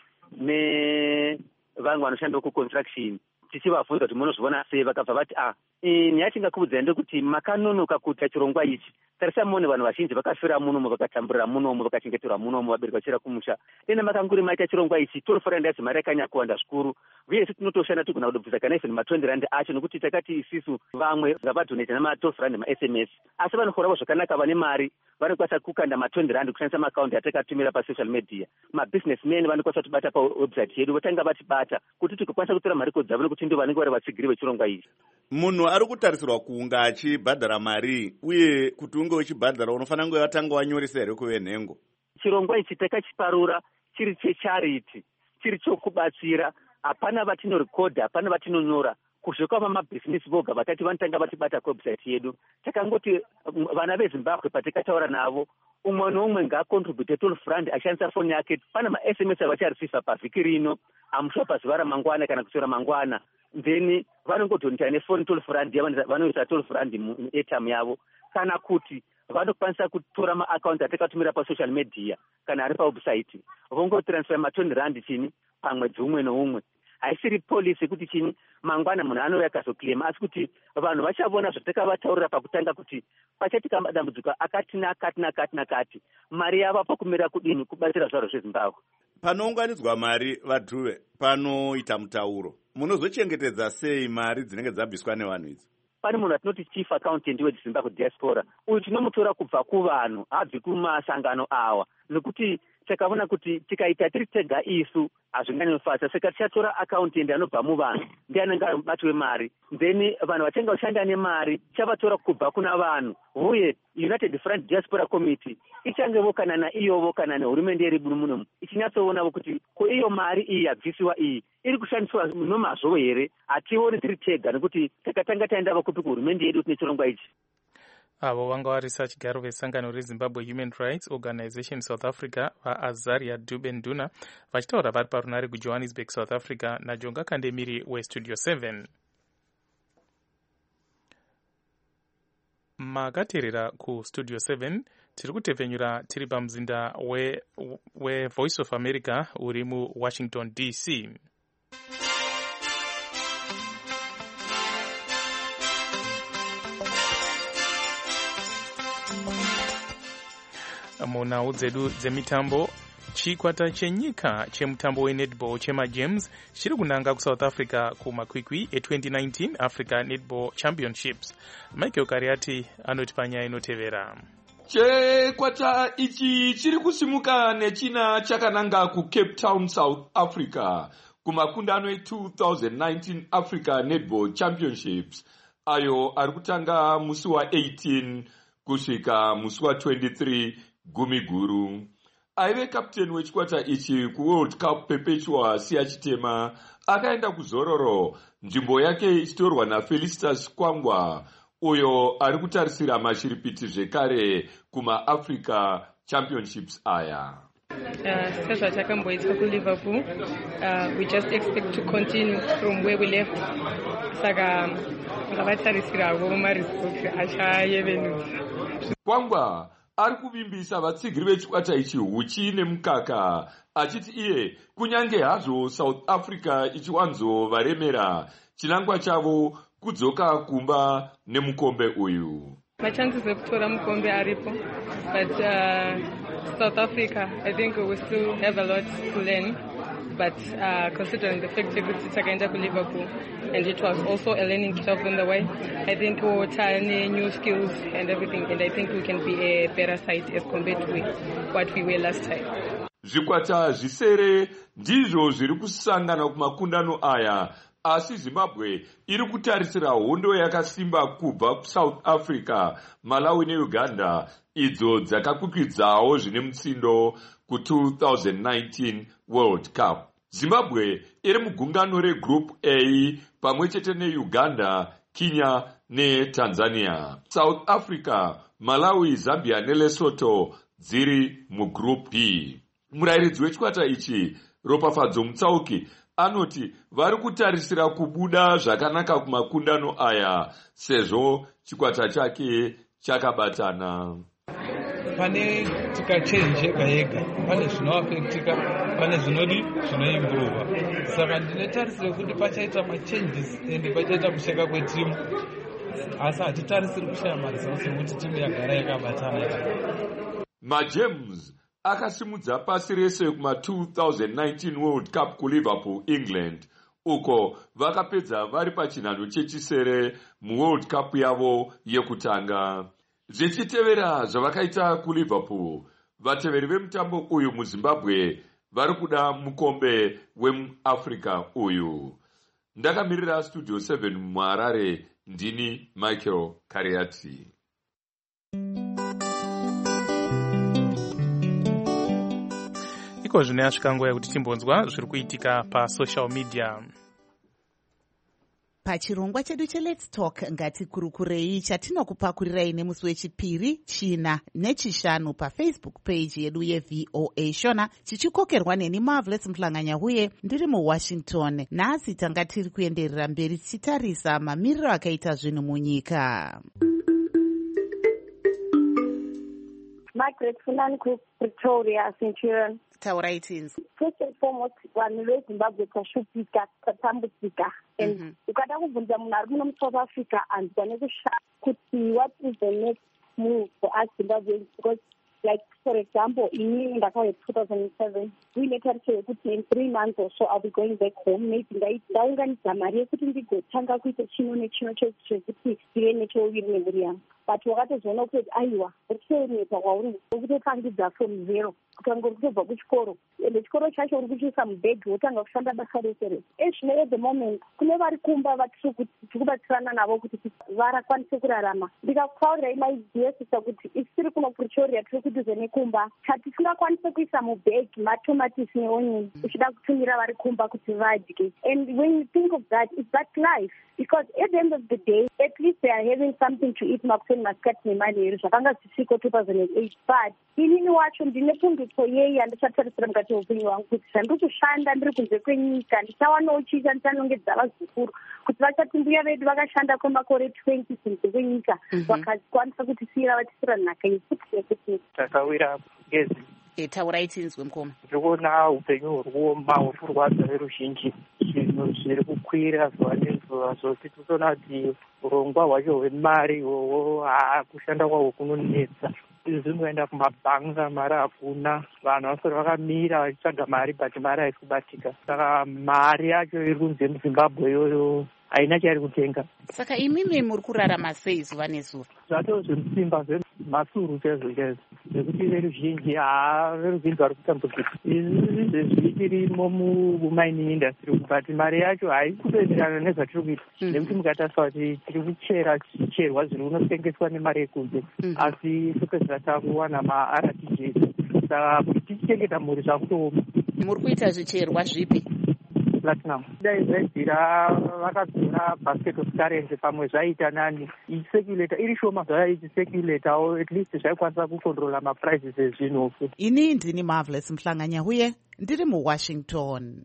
nevanhu vanoshanda kuconstruction. Tichivabvunza kuti munozviona sei, vakabva vati ah nyaya tingakuudzai ndekuti makanonoka kuita chirongwa ichi. Tarisa muone vanhu vazhinji vakafira munomu, vakatamburira munomu, vakachengeterwa munomu, vabereki vachira kumusha. Ene makanguri maita chirongwa ichi twelve rand yazi mari yakanyakuwanda zvikuru. Uye isi tinotoshanda tigona kudobvisa kana even ma twenty rand acho, nekuti takati isisu vamwe ngavadonate nama twelve rand ma S M S. Asi vanohorawo zvakanaka vane mari vanokwanisa kukanda ma twenty rand kushandisa maakaunti atakatumira pa social media. Mabusinessmen vanokwanisa kutibata pa website yedu, vatanga vatibata kuti tikakwanisa kutora mari dzavo nekuti ndivo vanenge vari vatsigiri vechirongwa ichi. Munhu ari kutarisirwa kunga achibhadhara mari, uye kuti unge uchibhadhara unofanira kunge watanga wanyoresa here kuvenhengo. Chirongwa ichi takachiparura chiri checharity, chiri chokubatsira. Hapana vatinorekodha, hapana vatinonyora. Kuzvekwa vamabhizinesi voga vakati vanotanga vatibata website yedu. Takangoti vana veZimbabwe patikataura navo, umwe noumwe ngaakontribute twelve rand ashandisa foni yake. Pana ma-S M S avachareceiva pavhiki rino, amusho pazuva ramangwana kana kusora mangwana. Then vanongodonita nefoni twelve rand vanoisa twelve rand muairtime yavo. Kana kuti vanokwanisa kutora maakaunti atakatumira pasocial media kana ari pawebsite, vongotransfer ma twenty rand chini pamwedzi umwe noumwe. Haisiri polisi kuti chini mangwana munhu anouya akazoclaima, asi kuti vanhu vachavona zvatakavataurira pakutanga kuti pachatika madambudziko akati nakati nakati nakati, mari yava pakumira kudini kubatsira zvaro zveZimbabwe. Panounganidzwa mari vadhuve, panoita mutauro, munozochengetedza sei mari dzinenge dzabviswa nevanhu idzi? Pane munhu atinoti chief accountant weZimbabwe diaspora, uyu tinomutora kubva kuvanhu, habvi kumasangano awa, nekuti takaona kuti tikaita tiri tega isu hazvinganyofadza. Saka tichatora accountant anobva muvanhu, ndiye anenge ari mubati wemari. Then vanhu vachenga vachanda nemari tichavatora kubva kuna vanhu, uye United Front Diaspora Committee ichangevo kana naiyovo kana nehurumende iri munomu ichinyatsoonavo kuti ko iyo mari iyi yabvisiwa iyi iri kushandiswa nomazvo here. Hationi tiri tega, nekuti takatanga taendava kupi kuhurumende yedu tine chirongwa ichi. Avo vanga vari sachigaro vesangano reZimbabwe Human Rights Organization South Africa vaAzaria Dube Nduna vachitaura vari parunare kuJohannesburg, South Africa, naJonga Kandemiri weStudio seven. Makateerera kuStudio seven tiri kutepfenyura tiri pamuzinda weVoice we of America uri muWashington D C. Munhau dzedu dzemitambo, chikwata chenyika chemutambo wenetball chemaGames chiri kunanga kuSouth Africa kumakwikwi e-twenty nineteen Africa Netball Championships. Michael Kariati anoti panyaya inotevera. Chikwata ichi chiri kusimuka nechina chakananga kuCape Town, South Africa kumakundano e-twenty nineteen Africa Netball Championships, ayo ari kutanga musi wa eighteen kusvika musi wa twenty-three gumi guru. Aive kapteni wechikwata ichi kuWorld Cup Perpetua Siya Chitema akaenda kuzororo, nzvimbo yake ichitorwa naFelicitas Kwangwa, uyo ari kutarisira mashiripiti zvekare kumaAfrica Championships aya. Uh, sezvatakamboitwa kuLiverpool, uh, we just expect to continue from where we left. Saka ngavatarisirawo maresults achayevenudza. Kwangwa ari kuvimbisa vatsigiri vechikwata ichi huchi nemukaka, achiti iye kunyange hazvo South Africa ichiwanzovaremera, chinangwa chavo kudzoka kumba nemukombe uyu. Machances ekutora mukombe aripo, but uh, South Africa, I think we still have a lot to learn. But uh, considering the fact that it's against Liverpool, and it was also a learning curve on the way, I think we'll turn new skills and everything, and I think we can be a better side as compared to what we were last time. Zvikwata zvisere ndizvo zviri kusangana kumakundano aya, asi Zimbabwe iri kutarisira hondo yakasimba kubva kuSouth Africa, Malawi neUganda, idzo dzakakwikwidzao zvine mutsindo ku twenty nineteen World Cup. Zimbabwe iri mugungano regroup A pamwe chete neUganda, Kenya neTanzania. South Africa, Malawi, Zambia neLesotho dziri mugroup B. Murairidzi wechikwata ichi Ropafadzo Mutsauki anoti vari kutarisira kubuda zvakanaka kumakundano aya sezvo chikwata chake chakabatana. Pane tikachange yega yega pane zvinoafektika pane zvinodi zvinoimprova saka ndinotarisira kuti pachaita machanges ende pachaita kusheka kwetimu asi hatitarisiri kushaya maresults ekuti timu yagara yakabatana. majames akasimudza pasi rese kuma two thousand nineteen World Cup kuLiverpool, England, uko vakapedza vari pachinhano chechisere muWorld Cup yavo yekutanga. Zvichitevera zvavakaita kuLiverpool, vateveri vemutambo uyu muZimbabwe vari kuda mukombe wemuAfrica uyu. Ndakamirira Studio seven muHarare, ndini Michael Kariati. Iko zvino yasvika nguva yekuti timbonzwa zviri kuitika pasocial media. Pachirongwa chedu cheLet's Talk ngatikurukurei chatinokupakurirai nemusi wechipiri, china nechishanu paFacebook page yedu yeV O A Shona, chichikokerwa neni Marvelous Mhlanganya huye ndiri muWashington. Nhasi tanga tiri kuenderera mberi tichitarisa mamiriro akaita zvinhu munyika. Margaret Funani Pretoria Centurion. Taurai tinzi. First and foremost, vanhu veZimbabwe tashupika tatambudzika and ukada kubvunza munhu ari muno muSouth Africa anzwa nekushaya kuti what is the next move for us Zimbabweans, because like for example inini ndakauya two thousand seven uine tarisho yekuti in three months or so I'll be going back home. Maybe ndaunganidza mari yekuti ndigotanga kuita chino nechino chekuti ndive nechouviri nemhuri yangu, but wakatozoona kuti aiwa richieneta kwauri ukutopangidza from zero kutanga kutobva kuchikoro ende chikoro chacho uri kuchiisa mubhegi wotanga kushanda basa rese rese. Ezvino at the moment kune vari kumba vatiri kubatsirana navo kuti varakwanise kurarama. Ndikakutaurirai maiziyesisa kuti isi tiri kuno Pretoria tiri kudhuze nekumba chatisingakwanise kuisa mubhegi matomatisi neonyeni uchida kutumira vari kumba kuti vadye. And when you think of that, it's that life, because at the end of the day at least they are having something to eat. Makuseni masikati nemali here zvakanga zvisiko two thousand eight, but inini wacho ndine pundutso yei handichataridzira mukati meupenyu hwangu kuti zvandiri kushanda ndiri kunze kwenyika ndichawanawo chicha ndichanongedza vazukuru kuti vachati mbuya vedu vakashanda kwemakore twenty kunze kwenyika vakakwanisa kutisiyira vatisira nhaka yekuti yekuti takawira gezi. Taurai tinzwe mukoma. Ndiri kuona upenyu huri kuoma huri kurwadza veruzhinji, zvinhu zviri kukwira zuva nezuva, zvokuti totoona kuti urongwa hwacho hwemari ihwohwo kushanda kwahwo kunonetsa. Izvi zvinoenda kumabhanga, mari hakuna, vanhu vasori vakamira vachitsvaga mari but mari haisi kubatika. Saka mari yacho iri kunze muZimbabwe iyoyo haina chairi kutenga. Saka imimi muri kurarama sei zuva nezuva? Zvatoo zvemusimba zvemasuru chaizvo chaizvo zvekuti veruzhinji haa veruzhinji vari kutambudzika. Izvi zvezvichirimo mumining industry but mari yacho haisi kutoenderana nezvatiri kuita nekuti mukatarisa kuti tiri kuchera zvicherwa zviri kunotengeswa nemari yekunze asi topedzera takuwana maR T J. Saka kuti tichichengeta mhuri zvakutooma. Muri kuita zvicherwa zvipi? Platinum. Dai zvaibvira vakadzura basket of currency pamwe zvaita nani ichicirculator iri shoma zvaichicirculatawo at least zvaikwanisa kucontrola maprices ezvinhu. Ini ndini Marvelous Mhlanganya huye ndiri muWashington.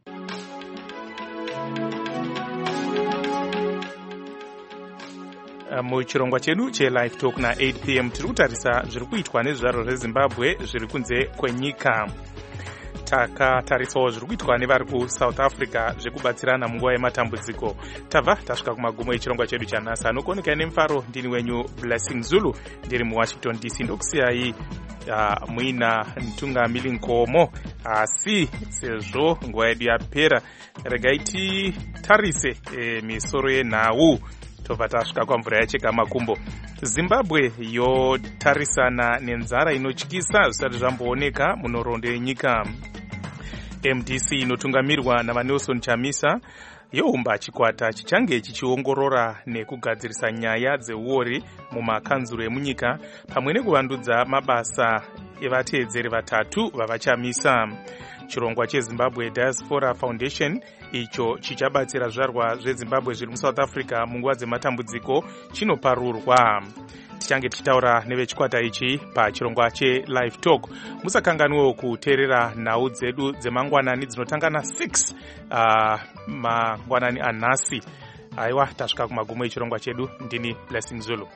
Muchirongwa chedu cheLive Talk na eight p m tiri kutarisa zviri kuitwa nezvizvarwa zveZimbabwe zviri kunze kwenyika. Takatarisawo zviri kuitwa nevari kuSouth Africa zvekubatsirana munguva yematambudziko. Tabva tasvika kumagumo echirongwa chedu chanhasi. Anokuoneka nemufaro ndini wenyu Blessing Zulu ndiri muWashington D C. Ndokusiyai uh, muina Ntungamiri Nkomo, asi sezvo nguva yedu yapera regai titarise e, misoro yenhau tobva tasvika kwamvura yacheka makumbo. Zimbabwe yotarisana nenzara inotyisa zvisati zvambooneka munhoroondo yenyika. M D C inotungamirwa navaNelson Chamisa youmba chikwata chichange chichiongorora nekugadzirisa nyaya dzeuori mumakanzuro emunyika pamwe nekuvandudza mabasa evateedzeri vatatu vavaChamisa. chirongwa chezimbabwe diaspora foundation icho chichabatsira zvizvarwa zvezimbabwe zviri musouth africa munguva dzematambudziko chinoparurwa. Tichange tichitaura nevechikwata ichi pachirongwa chelive talk. Musakanganwewo kuteerera nhau dzedu dzemangwanani dzinotanga na six uh, mangwanani anhasi. Aiwa, tasvika kumagumo echirongwa chedu. Ndini Blessing Zulu.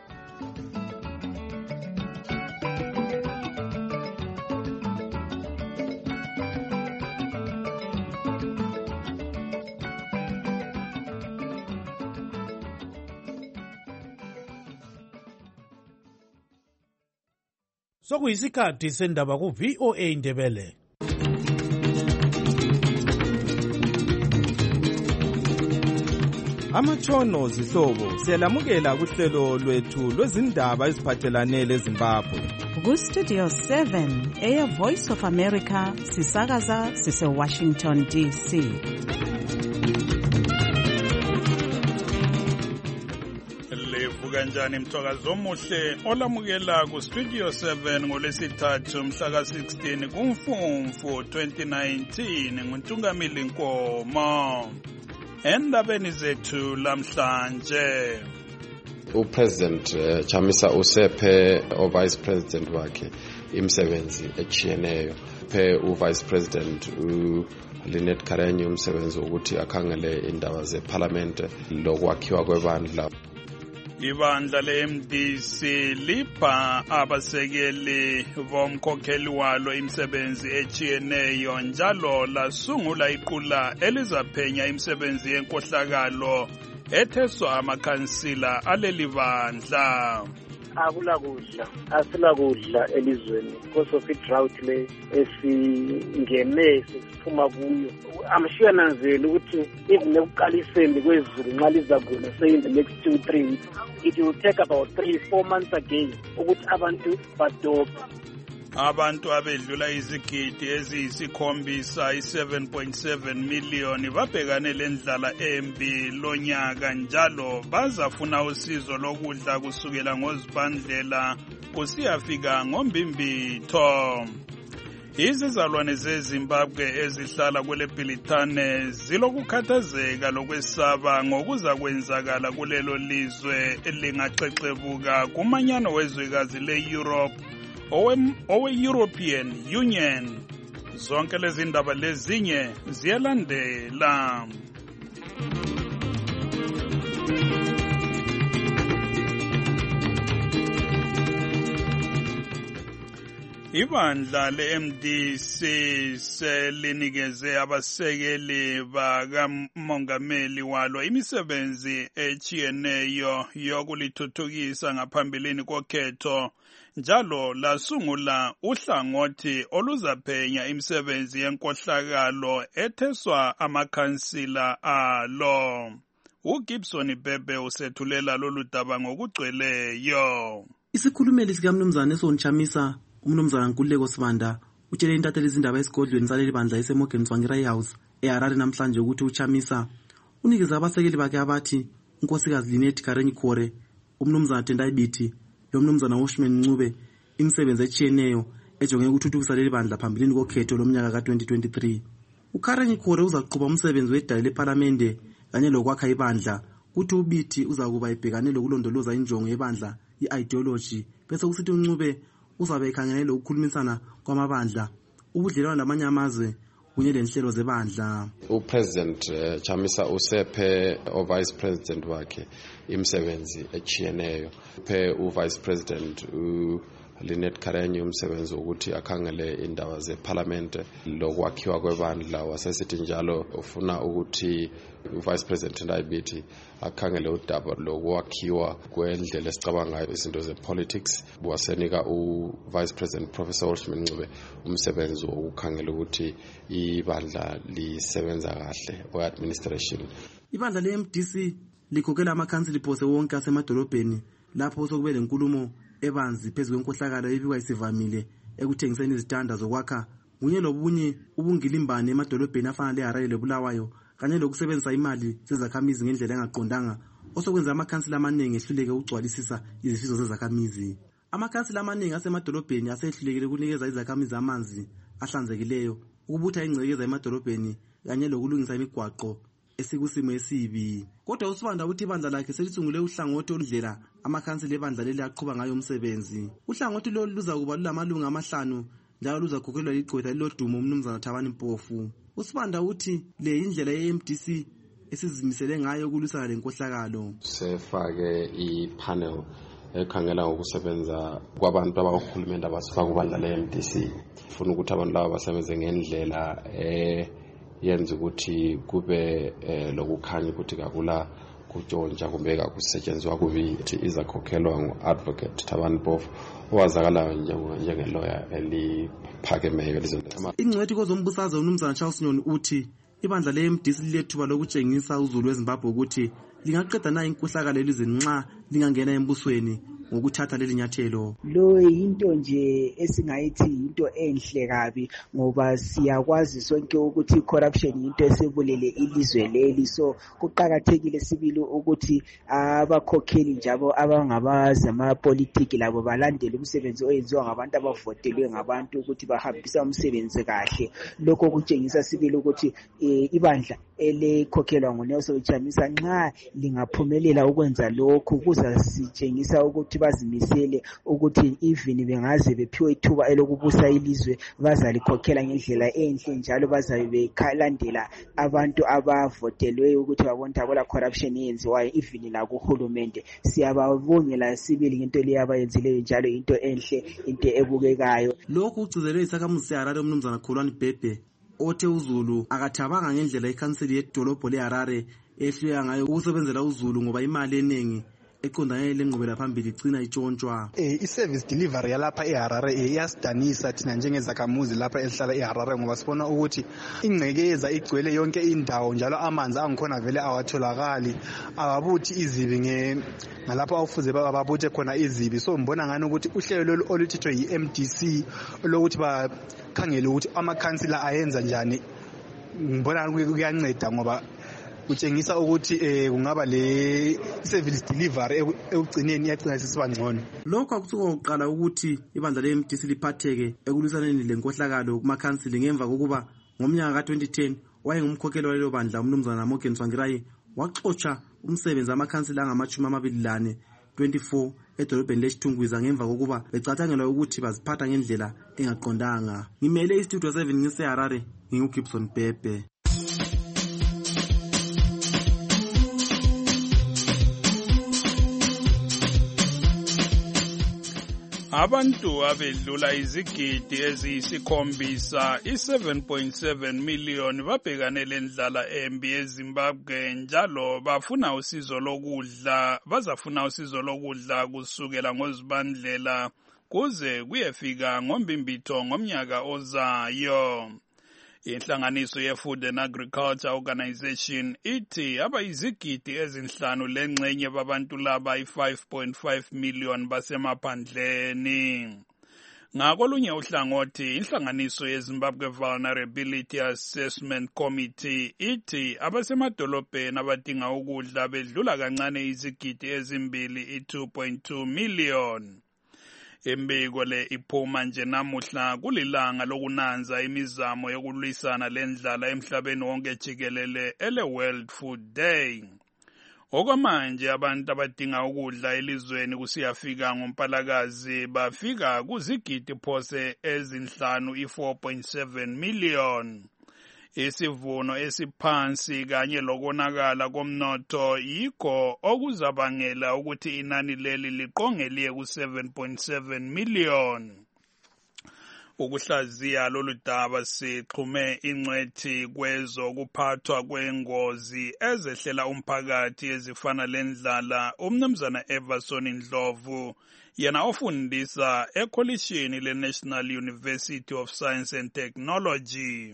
Sokuyisikhathi sendaba ku V O A Ndebele. Amatshono zihlobo siyalamukela kuhlelo lwethu lwezindaba eziphathelane leZimbabwe. Ku Studio seven eya Voice of America sisakaza sise Washington D C. Kanjani mthwakazi omuhle olamukela ku Studio seven ngolesithathu mhla ka sixteen kuMfumfu twenty nineteen nguNtungamili Nkomo. Endabeni zethu lamhlanje, uPresident uh, Chamisa usephe uVice President wakhe imisebenzi echiyeneyo. Phe uVice President u Lynette Karenyi umsebenzi ukuthi akhangele indaba zeParliament lokwakhiwa kwebandla. Ibandla le-M D C lipha abasekeli bomkhokheli walo imisebenzi echiyeneyo njalo lasungula iqula elizaphenya imisebenzi yenkohlakalo etheswa amakhansila aleli bandla. Akulakudla asilakudla elizweni because of i-drought le esingene sesiphuma kuyo. Amshiya nanzela ukuthi even ekuqaliseni kwezulu nxa lizakuna say in the next two three weeks it will take about three four months again ukuthi abantu badobe. Abantu abedlula izigidi eziyisikhombisa i-seven point seven million babhekane lendlala embi lonyaka njalo bazafuna usizo lokudla kusukela ngozibandlela kusiyafika ngombimbitho. Izizalwane zeZimbabwe ezihlala kwele Bhilithane zilokukhathazeka lokwesaba ngokuza kwenzakala kulelo lizwe elingaxexebuka kumanyano wezwekazi le-Europe owe-European Union. Zonke lezi ndaba lezinye ziyalandela. Ibandla le-M D C selinikeze abasekeli bakamongameli walo imisebenzi echiyeneyo yokulithuthukisa ngaphambilini kokhetho njalo lasungula uhlangothi oluzaphenya imisebenzi yenkohlakalo etheswa amakhansila alo. uGibson Bebe usethulela lolu daba ngokugcweleyo. Isikhulumeli sikaMnumzana Eson Chamisa uMnumzana Nkululeko Sibanda utshele intatheli izindaba esigodlweni saleli bandla eseMorgan Tsvangirai House eHarare namhlanje ukuthi uChamisa unikeza abasekeli bakhe abathi unkosikazi Lynette Karenyi Khore, uMnumzana Tendai Biti lomnumzana Washman Ncube imisebenzi echiyeneyo ejonge ukuthuthukisa leli bandla phambilini kokhetho lomnyaka ka twenty twenty-three. uKarenyi Khore uzaqhuba umsebenzi wedala leParliamente kanye lokwakha ibandla kuthi uBiti uzakuba ibhekane lokulondoloza injongo yebandla i-ideology bese kusithi uNcube uzabe ekhangele ukukhulumisana kwamabandla ubudlelwano lamanye amazwe kunye lenhlelo zebandla. uPresident uh, Chamisa usephe uVice President wakhe imisebenzi echiyeneyo. Phe uVice President u Lynette Karenyi umsebenzi ukuthi akhangele indaba zeParliament lokwakhiwa kwebandla wasesithi njalo ufuna ukuthi uVice President Ndayibithi akhangele udaba lokwakhiwa kwendlela esicabangayo izinto zepolitics. Wasenika uVice President Professor Washman Ncube umsebenzi wokukhangela ukuthi ibandla lisebenza kahle o-administration. Ibandla le-M D C likhokhela amakhansili phose wonke asemadolobheni lapho sokube lenkulumo ebanzi phezu kwenkohlakalo ebikwa isivamile ekuthengiseni izitanda zokwakha kunye lobunye ubungilimbane emadolobheni afana leHarare leBulawayo kanye lokusebenzisa imali zezakhamizi ngendlela engaqondanga osokwenza amakhansila amaningi ehluleke ukugcwalisisa izifiso zezakhamizi. Amakhansila amaningi asemadolobheni asehlulekile ukunikeza izakhamizi amanzi ahlanzekileyo, ukubutha ingcekeza emadolobheni kanye lokulungisa imigwaqo esikusimo esibi. Kodwa uSibanda uthi ibandla lakhe selisungule uhlangothi oludlela amakhansila ebandla leli aqhuba ngayo umsebenzi. Uhlangothi lolu luza kuba lulamalunga amahlanu njalo luzakhokhelwa ligqwetha lilodumo umnumzana Thabani Mpofu. uSibanda uthi le indlela ye-M D C esizimisele ngayo ukulwisana lenkohlakalo. Sefake i-panel ekhangela ngokusebenza kwabantu abahulumende abasifaka ubandla le-M D C. Ufuna ukuthi abantu laba basebenze ngendlela eh yenza ukuthi kube lokukhanya ukuthi kakula kutshontsha kumbe kakusetshenziswa kubi izakhokhelwa ngu-advocate Thabani Mpofu owazakalayo njengelawyer eliphakemeyo elizweni. Ingcwethi kozombusazwe umnumzana Charles Nyoni uthi ibandla le-M D C lilethuba lokutshengisa uzulu weZimbabwe ukuthi lingaqeda na inkohlakalo elizweni nxa lingangena embusweni ngokuthatha leli nyathelo. Lo yinto nje esingayithi into enhle kabi ngoba siyakwazi sonke ukuthi corruption into esebulele ilizwe leli, so kuqhakathekile sibili ukuthi abakhokheli njalo abangabazama politiki labo balandele umsebenzi oyenziwa ngabantu abavotelwe ngabantu ukuthi bahambisa umsebenzi kahle. Lokho kutshengisa sibili ukuthi ibandla elikhokhelwa nguNelson Chamisa nxa lingaphumelela ukwenza lokhu kuzasitshengisa ukuthi bazimisele ukuthi even bengaze bephiwe ithuba elokubusa ilizwe bazalikhokhela ngendlela enhle njalo bazabe bekhalandela abantu abavotelwe ukuthi babone abola corruption yenziwayo even la kuhulumende. Siyababongela sibili ngento le abayenzileyo njalo into enhle into ebukekayo. Lokhu ugcizelwe isakhamuzi seHarare umnumzana Kholwane Bhebhe othe uZulu akathabanga ngendlela ikhanseli yedolobho leHarare ehluleka ngayo ukusebenzela uZulu ngoba imali eningi eqondane lenqubela phambili igcina itshontshwa. Eh iservice delivery yalapha eHarare iyasidanisa thina njengezakhamuzi lapha esihlala eHarare ngoba sibona ukuthi ingcekeza igcwele yonke indawo njalo amanzi angikhona vele awatholakali, ababuthi izibi nge ngalapha awufuze bababuthe khona izibi. So mbona ngani ukuthi uhlelo oluthithwe yi-M D C lokuthi bakhangele ukuthi amakhansila ayenza njani, mbona kuyanceda ngoba kutshengisa ukuthi eh kungaba le service delivery ekugcineni iyagcina sisiba ngcono. Lokho akusuka ukuqala ukuthi ibandla le-M D C liphatheke ekulwisaneni lenkohlakalo kumakhansili ngemva kokuba ngomnyaka ka twenty ten wayengumkhokheli walelo bandla umnumzana Morgan Tsvangirai waxotsha umsebenzi amakhansila angamachumi amabili lane twenty-four edolobheni leSithungwiza ngemva kokuba becathangelwa ukuthi baziphatha ngendlela engaqondanga. Ngimele istudio seven ngiseHarare nginguGibson Bhebhe. Abantu abedlula izigidi eziyisikhombisa i-seven point seven million babhekane lendlala embi eZimbabwe njalo bafuna usizo lokudla bazafuna usizo lokudla kusukela ngoZibandlela kuze kuyefika ngombimbitho ngomnyaka ozayo. Inhlanganiso ye-Food and Agriculture Organization ithi abayizigidi ezinhlanu lengxenye babantu laba i-five point five million basemaphandleni. Ngakolunye uhlangothi inhlanganiso yeZimbabwe Vulnerability Assessment Committee ithi abasemadolobheni abadinga ukudla bedlula kancane izigidi ezimbili i-two point two million. Imbiko le iphuma nje namuhla kulilanga lokunanza imizamo yokulwisana lendlala emhlabeni wonke jikelele ele World Food Day. Okwamanje abantu abadinga ukudla elizweni kusiyafika ngoMpalakazi bafika kuzigidi phose ezinhlanu i-four point seven million. Isivuno esiphansi kanye lokonakala komnotho yikho okuzabangela ukuthi inani leli liqongeliye ku-seven point seven million. Ukuhlaziya lolu daba sixhume ingcwethi kwezokuphathwa kwengozi ezehlela umphakathi ezifana lendlala umnumzana Everson Ndlovu yena ofundisa ekholishini le-National University of Science and Technology.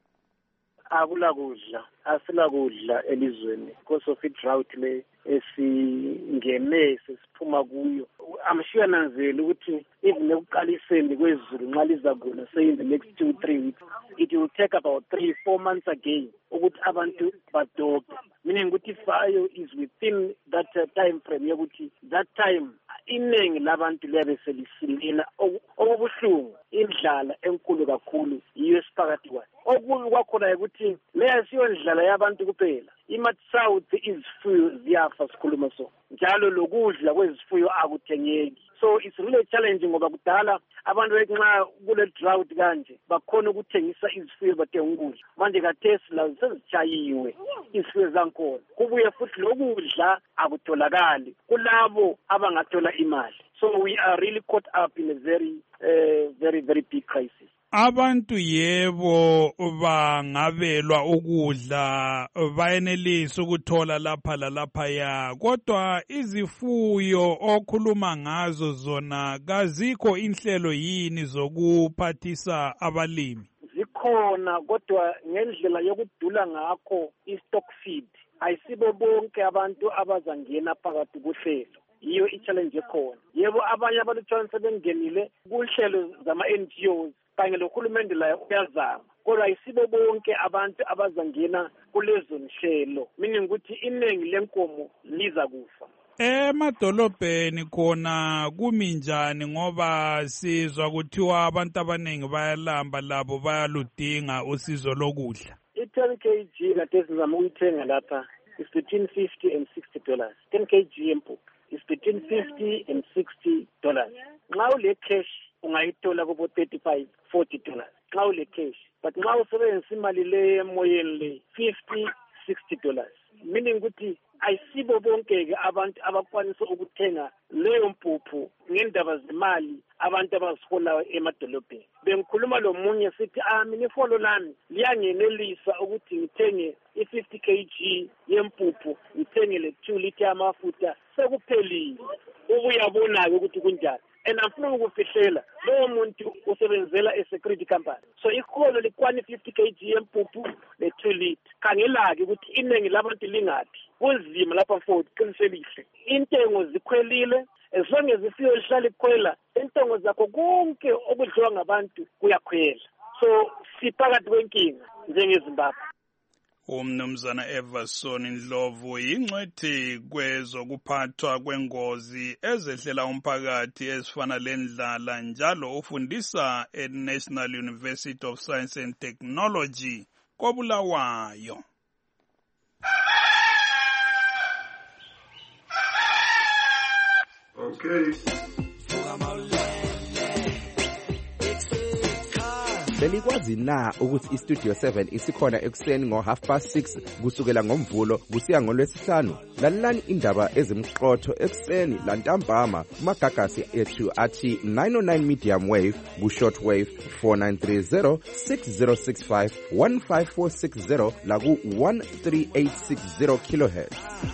Akula kudla asila kudla elizweni because of i-drought le esingene sesiphuma kuyo. I'm sure nanzela ukuthi even ekuqaliseni kwezulu nxa lizakuna say in the next two three weeks it will take about three four months again ukuthi abantu badobe, meaning ukuthi fayo is within that uh, time frame yokuthi that time iningi labantu liyabe selisilila okubuhlungu indlala enkulu kakhulu yiyo esiphakathi kwayo. okunye kwakhona ukuthi leya siyondlala yabantu kuphela. Imatsouth izifuyo ziyafa sikhuluma so. Njalo lokudla kwezifuyo akuthengeki. So it's really challenging ngoba kudala abantu nxa kule drought kanje bakhona ukuthengisa izifuyo bathenga ukudla. Manje ka Tesla sezichayiwe izifuyo zankolo. Kubuye futhi lokudla akutholakali kulabo abangathola imali. So we are really caught up in a very uh, very very big crisis. Abantu yebo bangabelwa ukudla bayenelisa ukuthola lapha lalapha ya kodwa izifuyo okhuluma ngazo zona kazikho inhlelo yini zokuphathisa abalimi. Zikhona kodwa ngendlela yokudula ngakho i-stock feed ayisibo bonke abantu abazangena phakathi kuhlelo. Iyo i-challenge ekhona. Yebo abanye abalutshwana sebengenile kuhlelo zama-N G Os kanye lohulumende la uyazama kodwa ayisibo bonke abantu abazangena kulezo nhlelo meaning ukuthi iningi lenkomo liza kufa. Emadolobheni khona kuminjani ngoba sizwa kuthiwa abantu abaningi bayalamba labo bayaludinga usizo lokudla. I-ten K G kade sizama ukuyithenga lapha is between fifty and sixty dollars. ten K G yempuphu is between fifty and sixty dollars. Nxa ule cash ungayithola kubo thirty-five forty dollars nxa ule cash but nxa usebenzisa imali le emoyeni le fifty sixty dollars meaning ukuthi ayisibo bonke ke abantu abakwanisa ukuthenga leyo mpuphu ngendaba zemali abantu abaziholayo emadolobheni. Bengikhuluma lo munye sithi ah mina ifolo lami liyangenelisa ukuthi ngithenge i-fifty K G yempuphu ngithenge le two liter yamafutha sekuphelile. Ubuyabona-ke ukuthi kunjani. And afuna ukufihlela lowo muntu usebenzela e-security company. So ikholo likwani fifty K G yempuphu le two liter. Khangela-ke ukuthi iningi labantu lingaphi. Kunzima lapha mfowethu qinisekise. Intengo zikhwelile as long as isiyo lihlala ikhwela intengo zakho konke okudliwa ngabantu kuyakhwela. So siphakathi kwenkinga njengeZimbabwe. Umnumzana Everson Ndlovu yingcwethi kwezokuphathwa kwengozi ezehlela umphakathi ezifana lendlala njalo ufundisa e-National University of Science and Technology koBulawayo. Okay. Selikwazi na ukuthi iStudio seven isikhona ekuseni ngo half past six kusukela ngomvulo kusiya ngolwesihlanu. Lalelani indaba ezimqotho ekuseni lantambama kumagagasi ethu athi nine oh nine medium wave ku short wave four nine three zero six zero six five one five four six zero la ku one three eight six zero kilohertz.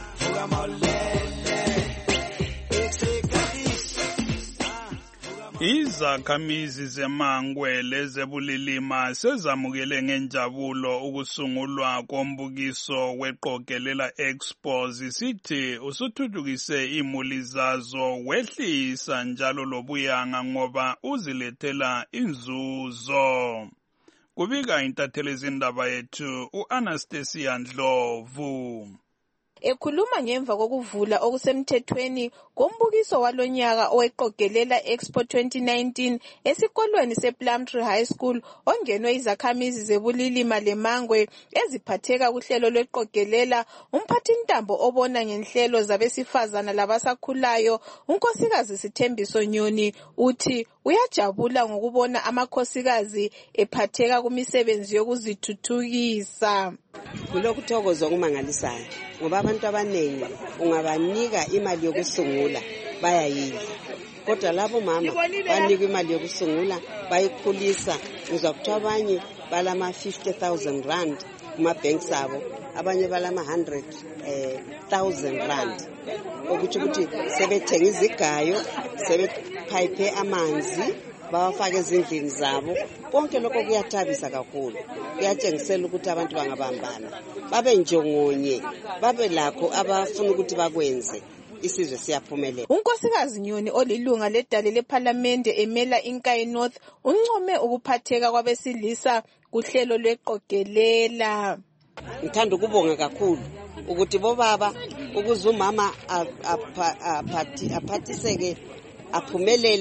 Izakhamizi zeMangwe lezebulilima sezamukele ngenjabulo ukusungulwa kombukiso weqogelela Expo zisithi usuthuthukise imuli zazo wehlisa njalo lobuyanga ngoba uzilethela inzuzo. Kubika intatheli zindaba yethu uAnastasia Ndlovu. Ekhuluma ngemva kokuvula okusemthethweni kombukiso walonyaka oweqogelela Expo twenty nineteen esikolweni sePlumtree High School ongenwe izakhamizi zebulilima leMangwe eziphatheka kuhlelo lweqogelela, umphathintambo obona ngenhlelo zabesifazana labasakhulayo unkosikazi Sithembiso Nyoni uthi uyajabula ngokubona amakhosikazi ephatheka kumisebenzi yokuzithuthukisa. Kulokuthokoza okumangalisayo ngoba abantu abanengi ungabanika imali yokusungula bayayidla, kodwa labo mama banika imali yokusungula bayikhulisa. Ngizwa kuthiwa abanye balama fifty thousand rand kuma banks abo, abanye balama one hundred thousand rand, okuthi ukuthi sebethenga izigayo, sebephayiphe amanzi bawafake ezindlini zabo. Konke lokho kuyathabisa kakhulu, kuyatshengisela ukuthi abantu bangabambana babe njengonye, babe lakho abafuna ukuthi bakwenze, isizwe siyaphumelela. Unkosikazi Nyoni olilunga ledale leParliament emela iNkayi North uncome ukuphatheka kwabesilisa kuhlelo lweqogelela. Ngithanda ukubonga kakhulu ukuthi bobaba ukuze umama aphathiseke aphumelele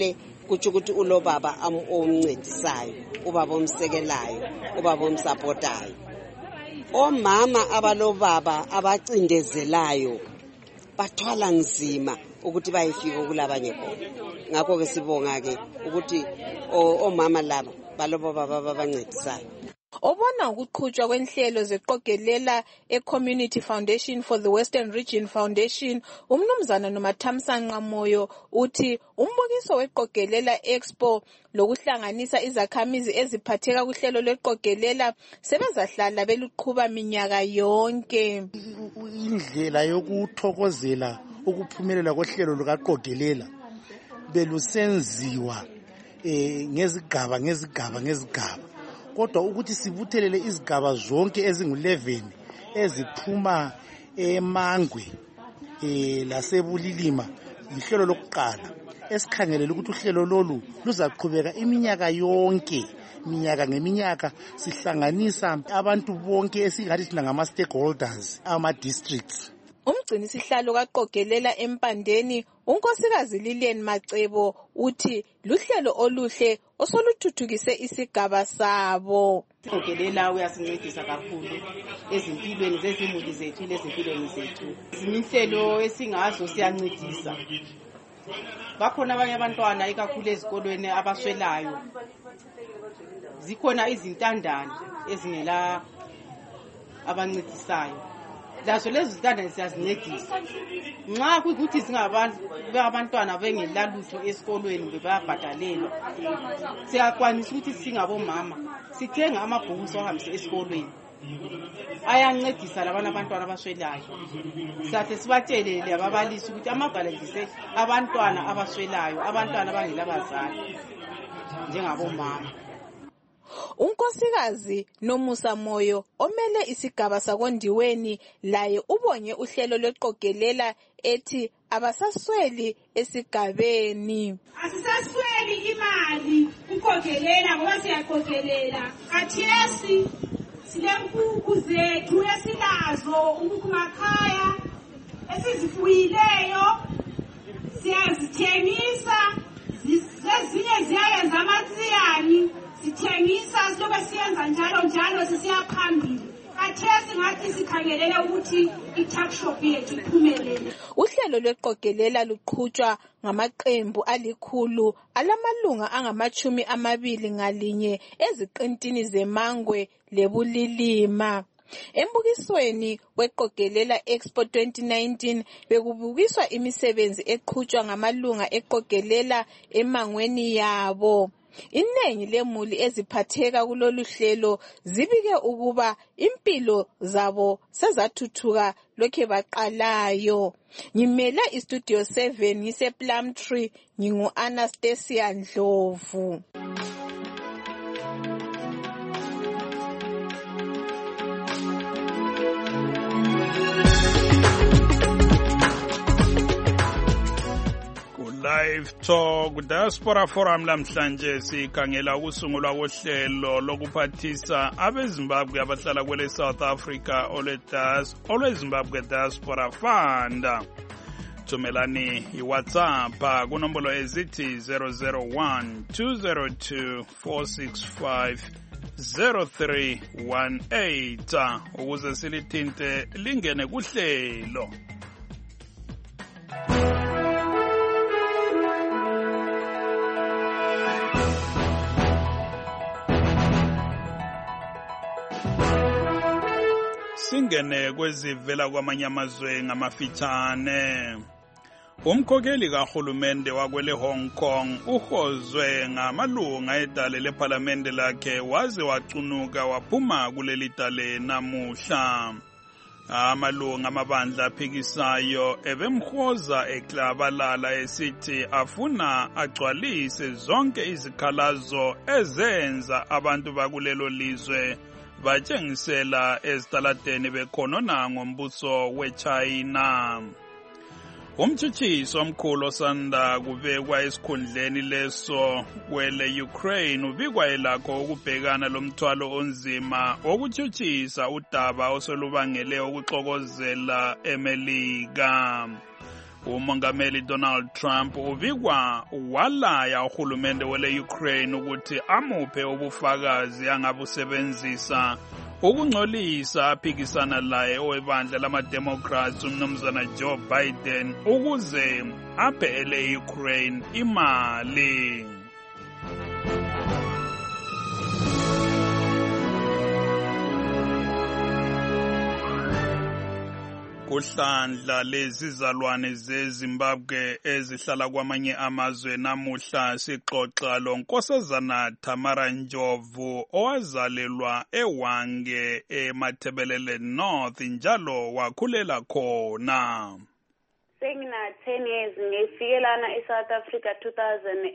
kutsho ukuthi ulobaba omncedisayo, ubaba omsekelayo, ubaba omsapotayo. Omama abalobaba abacindezelayo bathwala nzima ukuthi bayifike kulabanye khona. Ngakho ke sibonga ke ukuthi omama laba balobaba abancedisayo. Obona ukuqhutshwa kwenhlelo zeqogelela e-Community Foundation for the Western Region Foundation, umnumzana noMathamsanqa Moyo uthi umbukiso weqogelela expo lokuhlanganisa izakhamizi eziphatheka kuhlelo lweqogelela sebezahlala beluqhuba minyaka yonke. Indlela yokuthokozela ukuphumelela kohlelo lukaqogelela belusenziwa eh, ngezigaba ngezigaba ngezigaba. Kodwa ukuthi sibuthelele izigaba zonke ezingu eleven eziphuma eMangwe eh lasebulilima ihlelo lokuqala esikhangelela ukuthi uhlelo lolu luzaqhubeka iminyaka yonke, iminyaka ngeminyaka sihlanganisa abantu bonke esingathi sina ngama stakeholders ama districts. Umgcini sihlalo kaqogelela empandeni unkosikazi Lilian Macebo uthi luhlelo oluhle osoluthuthukise isigaba sabo. Qogelela uyasincedisa kakhulu ezimpilweni zezimuli zethu lezimpilweni zethu. Izinhlelo esingazo siyancedisa. Bakhona abanye abantwana ikakhulu ezikolweni abaswelayo. Zikhona izintandane ezingela abancedisayo. Lazo lezi zithandane siyazincedisa. Nxa kuyikuthi singabantu abantwana bengelalutho esikolweni bebayabhadalelwa, siyakwanisa ukuthi singabomama sithenga amabhuku sohambise esikolweni. Ayancedisa labana abantwana abaswelayo. Siyahle sibatshelele ababalisi ukuthi amavalentise abantwana abaswelayo, abantwana abangelabazali njengabomama. Unkosikazi Nomusa Moyo omele isigaba sakondiweni laye ubonge uhlelo lweqogelela ethi abasasweli esigabeni. Asisasweli imali uqogelela ngoba siyaqogelela. Kathesi silempuku zethu esilazo ukumakhaya esizifuyileyo siyazithengisa, ezinye ziyayenza amatsiyani sithengisa silobe siyenza njalo njalo sisiya phambili. Kathesi ngathi sikhangelele ukuthi i-tuckshop yethu iphumelele. Uhlelo lweqogelela luqhutshwa ngamaqembu alikhulu alamalunga angamachumi amabili ngalinye eziqintini zeMangwe leBulilima. Embukisweni weqogelela Expo twenty nineteen bekubukiswa imisebenzi eqhutshwa ngamalunga eqogelela emangweni yabo. Inengi lemuli eziphatheka kulolu hlelo zibike ukuba impilo zabo sezathuthuka lokhe baqalayo. Ngimela istudio seven ngise Plumtree, ngingu Anastasia Ndlovu. Live Talk Diaspora Forum lamhlanje sikhangela ukusungulwa kohlelo lokuphathisa abeZimbabwe abahlala kwele South Africa olweZimbabwe Diaspora Fund. Thumelani iWhatsApp kunombolo ezithi zero zero one two zero two four six five zero three one eight ukuze silithinte lingene kuhlelo. Singene kwezivela kwamanye amazwe ngamafitshane. Umkhokheli kahulumende wakwele Hong Kong uhozwe ngamalunga edale lephalamende lakhe waze wacunuka waphuma kuleli dale namuhla. Amalunga amabandla aphikisayo ebemhoza eklabalala esithi afuna agcwalise zonke izikhalazo ezenza abantu bakulelo lizwe batshengisela ezitaladeni bekhonona ngombuso weChina. Umtshutshisi omkhulu osanda kubekwa esikhundleni leso kwele Ukraine ubikwa elakho ukubhekana lomthwalo onzima wokutshutshisa udaba osolubangele ukuxokozela eMelika. umongameli Donald Trump uvikwa walaya uhulumende wele Ukraine ukuthi amuphe ubufakazi angabusebenzisa ukungcolisa aphikisana laye owebandla lama-Democrats umnumzana Joe Biden ukuze aphele Ukraine imali. Kuhlandla lezizalwane zeZimbabwe ezihlala kwamanye amazwe namuhla sixoxa lo Nkosazana Tamara Ndlovu owazalelwa eWange eMathebelele North njalo wakhulela khona. Sengina ten years ngifikelana eSouth Africa two thousand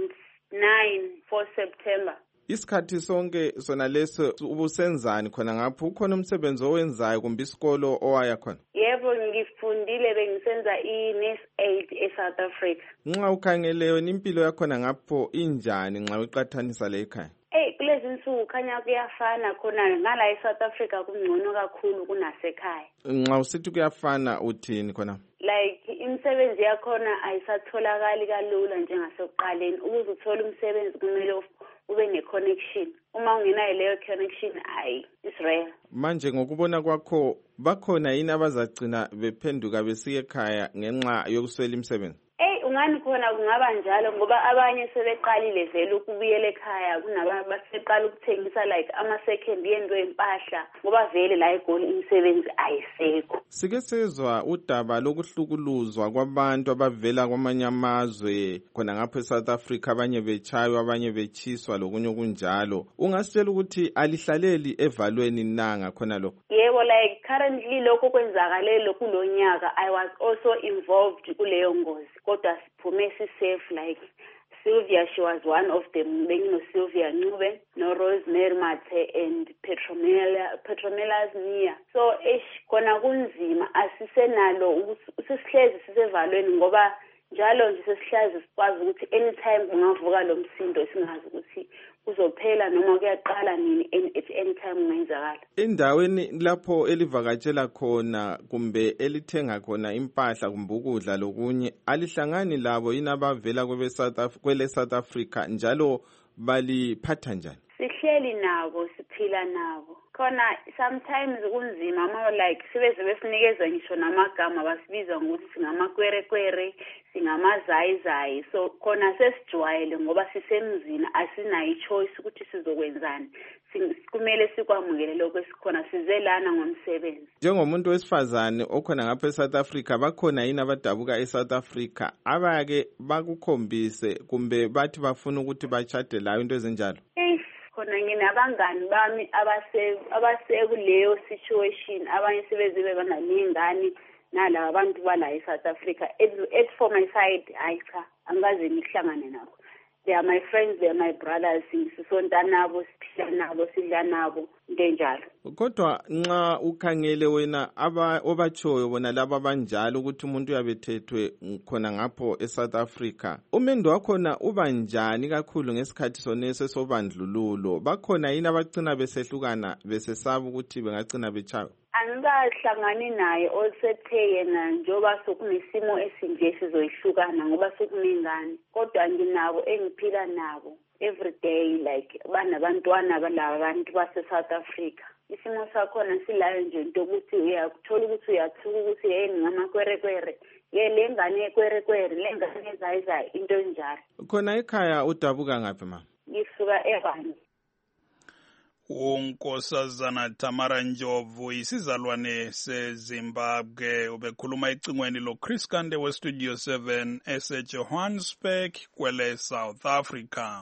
nine for September. Isikhathi sonke sona leso ubusenzani khona ngapho ukhona umsebenzi owenzayo kumbe isikolo owaya khona? Yebo ngifundile bengisenza i-Nurse Aid eSouth Africa. Nxa ukhangele wena impilo yakhona ngapho injani nxa uqathanisa le ekhaya? Eh kulezi insuku khanya kuyafana khona ngala eSouth Africa kungcono kakhulu kunasekhaya. Nxa usithi kuyafana uthini khona? Like imisebenzi yakhona ayisatholakali kalula njengasekuqaleni. Ukuze uthole umsebenzi kumele ube ne-connection. Uma ungenayo leyo connection ayi it's rare. Manje ngokubona kwakho bakhona yini abazagcina bephenduka besiya ekhaya ngenxa yokuswela imisebenzi? Eh ungani khona kungaba njalo ngoba abanye sebeqalile vele ukubuyela ekhaya kunabanye baseqala ukuthengisa like ama second hand wempahla ngoba vele la eGoli imisebenzi ayisekho. Sike sezwa udaba lokuhlukuluzwa kwabantu abavela kwamanye amazwe khona ngapha eSouth Africa abanye bechaywa abanye bechiswa lokunye kunjalo. Ungasitshela ukuthi alihlaleli evalweni nanga khona lokho? Yebo like currently lokho kwenzakalelo kulonyaka I was also involved kuleyo ngozi. Kodwa siphume si-safe like Sylvia, she was one of them. Then you know Sylvia Ncube, no Rosemary Mathe and Petronella Petronella Nia. So ish kona kunzima asisenalo usisihlezi sisevalweni ngoba njalo nje sesihlazi sikwazi ukuthi anytime kungavuka lo msindo singazi ukuthi kuzophela noma kuyaqala nini at any time kungenzakala. Endaweni lapho elivakatshela khona kumbe elithenga khona impahla kumbe ukudla lokunye alihlangani labo yini abavela kwele South Africa kwele South Africa njalo baliphatha njani? Sihleli nabo siphila nabo. Khona sometimes kunzima ama like sibeze besinikeza ngisho namagama basibiza ngokuthi singamakwerekwere singamazayizayi so khona sesijwayele ngoba sisemzini asinayo ichoice ukuthi sizokwenzani kumele sikwamukele lokho esikhona sizelana ngomsebenzi. Njengomuntu wesifazane okhona ngapha eSouth Africa bakhona yini abadabuka eSouth Africa abake bakukhombise kumbe bathi bafuna ukuthi bachade layo into ezenjalo? Khona nginabangani bami abase abasekuleyo situation abanye sebezibe banalingani nalabo abantu bala eSouth Africa. As for my side hayi cha angaze ngihlangane nabo. They are my friends, they are my brothers, sisonta nabo siphila nabo sidla nabo ndenjalo. Kodwa nxa ukhangele wena aba obachoyo bona laba banjalo ukuthi umuntu uyabethethwe khona ngapho eSouth Africa umendo wakhona uba njani kakhulu ngesikhathi sonese sobandlululo bakhona yini abagcina besehlukana besesaba ukuthi bengagcina bechayo? Angikahlangani naye osethe yena njoba sokunesimo esinje sizoyihlukana ngoba sokuningani kodwa nginabo engiphila nabo every day like banabantwana balaba bantu base South Africa. Isimo sakhona silayo nje into ukuthi uyakuthola ukuthi uyathuka ukuthi hey ngamakwerekwere ye lengane ekwerekwere lengane ezayizayi into enjalo. Khona ekhaya udabuka ngaphi ma? Ngisuka eRwanda. uNkosazana Tamara Ndlovu isizalwane seZimbabwe ubekhuluma ecingweni lo Chris Kande we Studio seven eseJohannesburg kwele South Africa.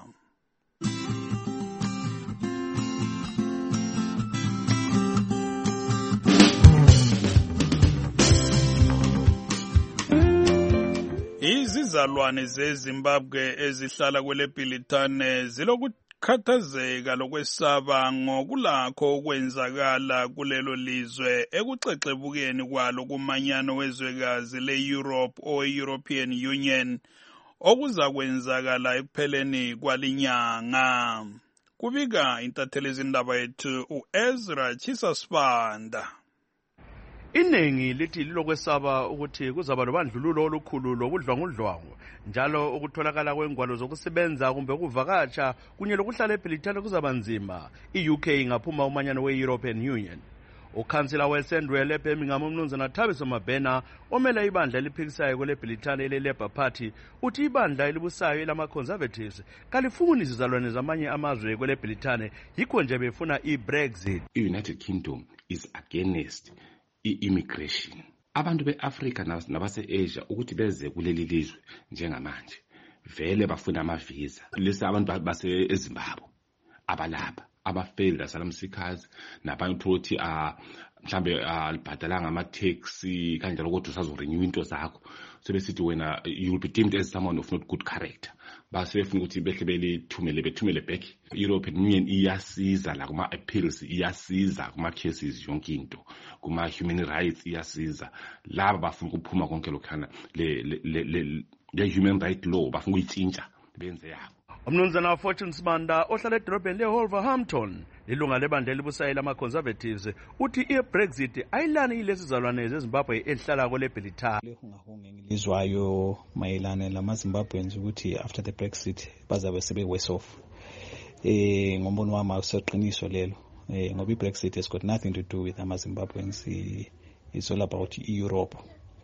Izizalwane zeZimbabwe ezihlala kwele Bhilitane zilokuthi khathazeka lokwesaba ngokulakho okwenzakala kulelo lizwe ekuxexebukeni kwalo kumanyano wezwekazi le-Europe o European Union okuzakwenzakala ekupheleni kwalinyanga. Kubika intatheli zindaba yethu uEzra Chisasibanda. Iningi lithi lilokwesaba ukuthi kuzaba lobandlululo olukhulu lobudlwangudlwangu njalo ukutholakala kwengwalo zokusebenza kumbe ukuvakatsha kunye lokuhlala eBrithani kuzaba nzima. I-U K ingaphuma umanyano we-European Union. Ukhansila weSandwell eBirmingham umnumzana Thabiso Mabhena omela ibandla eliphikisayo kweleBrithani ele-Labour Party uthi ibandla elibusayo elama-Conservatives kalifuni izizalwane zamanye amazwe kweleBrithani yikho nje befuna i-Brexit. I-United Kingdom is against i-immigration. Abantu be-Afrika nabase-Asia ukuthi beze kuleli lizwe njengamanje vele bafuna amavisa. Lesi abantu base-Zimbabwe abalapha abafailed asylum seekers nabantu ukuthi ah mhlambe alibhadalanga ama-taxi kanjalo kodwa usazorenew into zakho so besithi wena you will be deemed as someone of not good character. Base befuna ukuthi behle belithumele bethumele back. European Union iyasiza la kuma appeals, iyasiza kuma cases yonke into, kuma human rights iyasiza. Laba bafuna ukuphuma konke lokhana le le le human right law bafuna ukuyitshintsha benze yabo. Umnumzana Fortune Sibanda ohlala edolobheni leWolverhampton ilunga lebandla elibusayo lama-Conservatives uthi i-Brexit ayilani ilesizalwane zeZimbabwe elihlala kweleBrithani. Ngilizwayo mayelana lama-Zimbabweans ukuthi after the Brexit bazabe sebe worse off. Eh ngombono wami awuseqiniso lelo. Eh ngoba i-Brexit has got nothing to do with ama-Zimbabweans. It's all about Europe.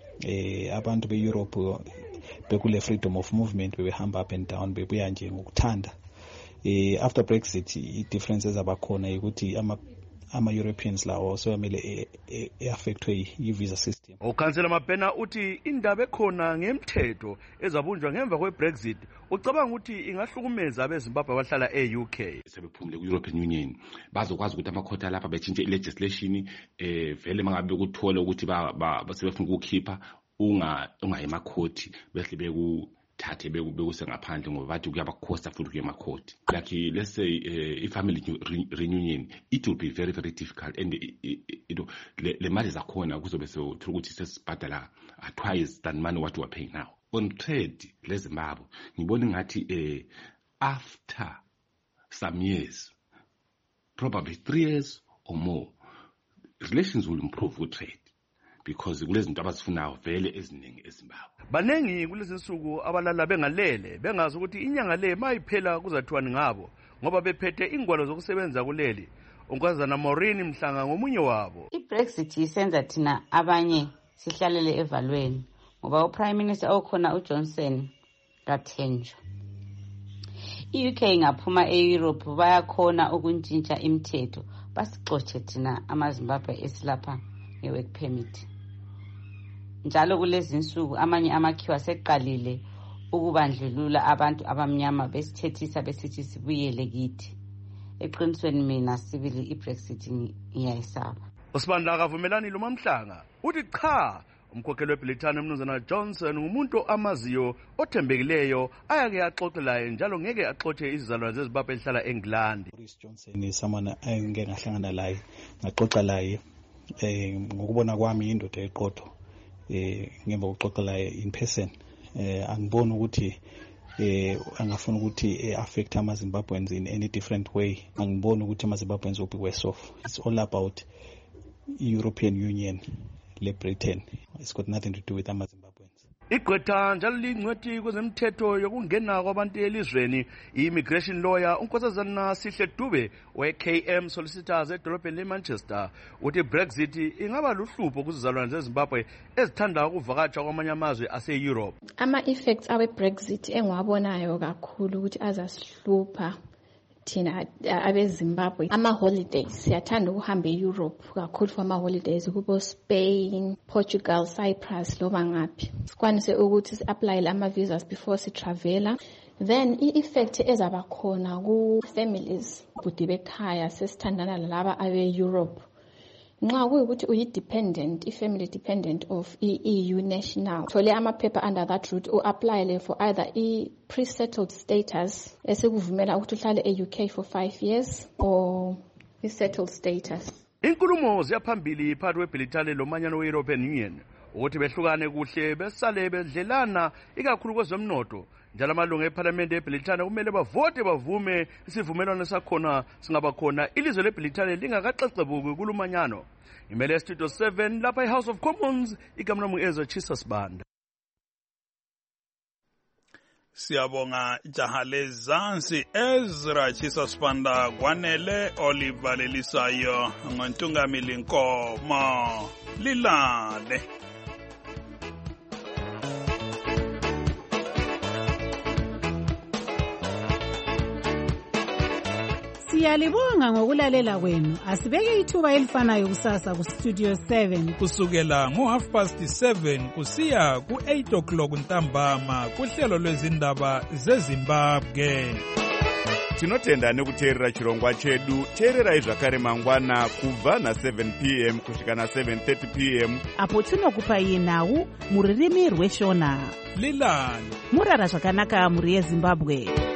Eh abantu be-Europe bekule freedom of movement bebehamba up and down bebuya nje ngokuthanda. Eh after Brexit i-differences abakhona ukuthi ama ama-Europeans lawo so amele e-affectwe i-visa system. Ukhansela Mabhena uthi indaba ekhona ngemthetho ezabunjwa ngemva kwe-Brexit ucabanga ukuthi ingahlukumeza abeZimbabwe abahlala e-U K. Sebephumule ku-European Union bazokwazi ukuthi amakhotha lapha betshintshe i-legislation eh vele mangabe ukuthola ukuthi basebefuna ukukhipha unga unga emakhoti behle bekuthathe bekuse ngaphandle ngoba bathi kuyabakhosta futhi kuye emakhoti. Like let's say uh, i-family reunion it will be very very difficult and you know le mali zakhona kuzobe sewuthola ukuthi sesibhadala twice than money what we are paying now. On trade leZimbabwe ngibona ngathi eh after some years probably three years or more relations will improve with trade. Because kulezinto abazifunayo vele eziningi eZimbabwe. Banengi kulezi nsuku abalala bengalele bengazi ukuthi inyanga le mayiphela kuzathiwani ngabo ngoba bephethe ingwalo zokusebenza kuleli. Unkazana Maureen Mhlanga ngomunye wabo. I-Brexit isenza thina abanye sihlalele evalweni ngoba uPrime Minister okhona uJohnson kathenjwa. I-U K ingaphuma e-Europe bayakhona ukuntshintsha imithetho basixotshe thina amaZimbabwe esilapha nge-work permit. Njalo kulezi nsuku amanye amakhiwa seqalile ukubandlulula abantu abamnyama besithethisa besithi sibuyele kithi. Eqinisweni mina sibili i-Brexit ngiyayisaba. Usibanda akavumelani lo Mamhlanga uthi cha umkhokheli weBrithani umnumzana Johnson ngumuntu amaziyo othembekileyo ayake axoxelayo njalo ngeke axoxe izizalwane zeZimbabwe ezihlala eNgilandi. Boris Johnson is someone engeke ngahlangana laye ngaxoxa laye eh ngokubona kwami indoda eqotho eh ngemva kokuxoxa laye in person eh angiboni ukuthi eh angafuna ukuthi affect ama-Zimbabweans in any different way. Angiboni ukuthi ama-Zimbabweans will be worse off. It's all about European Union le Britain. It's got nothing to do with ama-Zimbabweans. Igqwetha njalo lingcwethi kwezemthetho yokungena kwabantu elizweni i-immigration lawyer unkosazana Sihle Dube we-K M Solicitors edolobheni leManchester uthi Brexit ingaba luhlupho kuzizalwane zeZimbabwe ezithanda ukuvakatsha kwamanye amazwe ase-Europe. Ama-effects awe-Brexit engiwabonayo kakhulu ukuthi azasihlupha thina abeZimbabwe ama-holidays siyathanda ukuhamba e-Europe kakhulu for ama-holidays kubo Spain, Portugal, Cyprus loba ngaphi sikwanise ukuthi si-apply ama-visas before si-travela. Then i-effect ezaba khona ku-families budi bekhaya sesithandana lalaba abe-Europe nxa kuyukuthi uyi-dependent i-family dependent of E U national thole amaphepha under that route u-apply for either i-pre-settled status esikuvumela ukuthi uhlale e-U K for five years or i-settled status. Inkulumo ziyaphambili phakathi kweBrithani lomanyano we-European Union ukuthi behlukane kuhle besale bedlelana ikakhulu kwezomnotho njalo amalunga ephalamende eBrithani kumele bavote bavume isivumelwano sakhona singaba khona ilizwe leBrithani lingakaxexebuki kulumanyano. Imele Studio seven lapha eHouse of Commons, igama lami Ezra Chisasbanda. Siyabonga Jahalezansi Ezra Chisasbanda kwanele olivalelisayo ngontungamili Nkomo Lilale. Siyalibonga ngokulalela kwenu. Asibeke ithuba elifanayo kusasa ku Studio seven kusukela ngo half past seven kusiya ku eight o'clock ntambama kuhlelo lwezindaba zeZimbabwe. Tinotenda nekuteerera chirongwa chedu. Teererai zvakare mangwana kubva na seven p m kusvika na seven thirty p m apo tinokupai nhau muririmi rweshona. Lilani murara zvakanaka muri yeZimbabwe.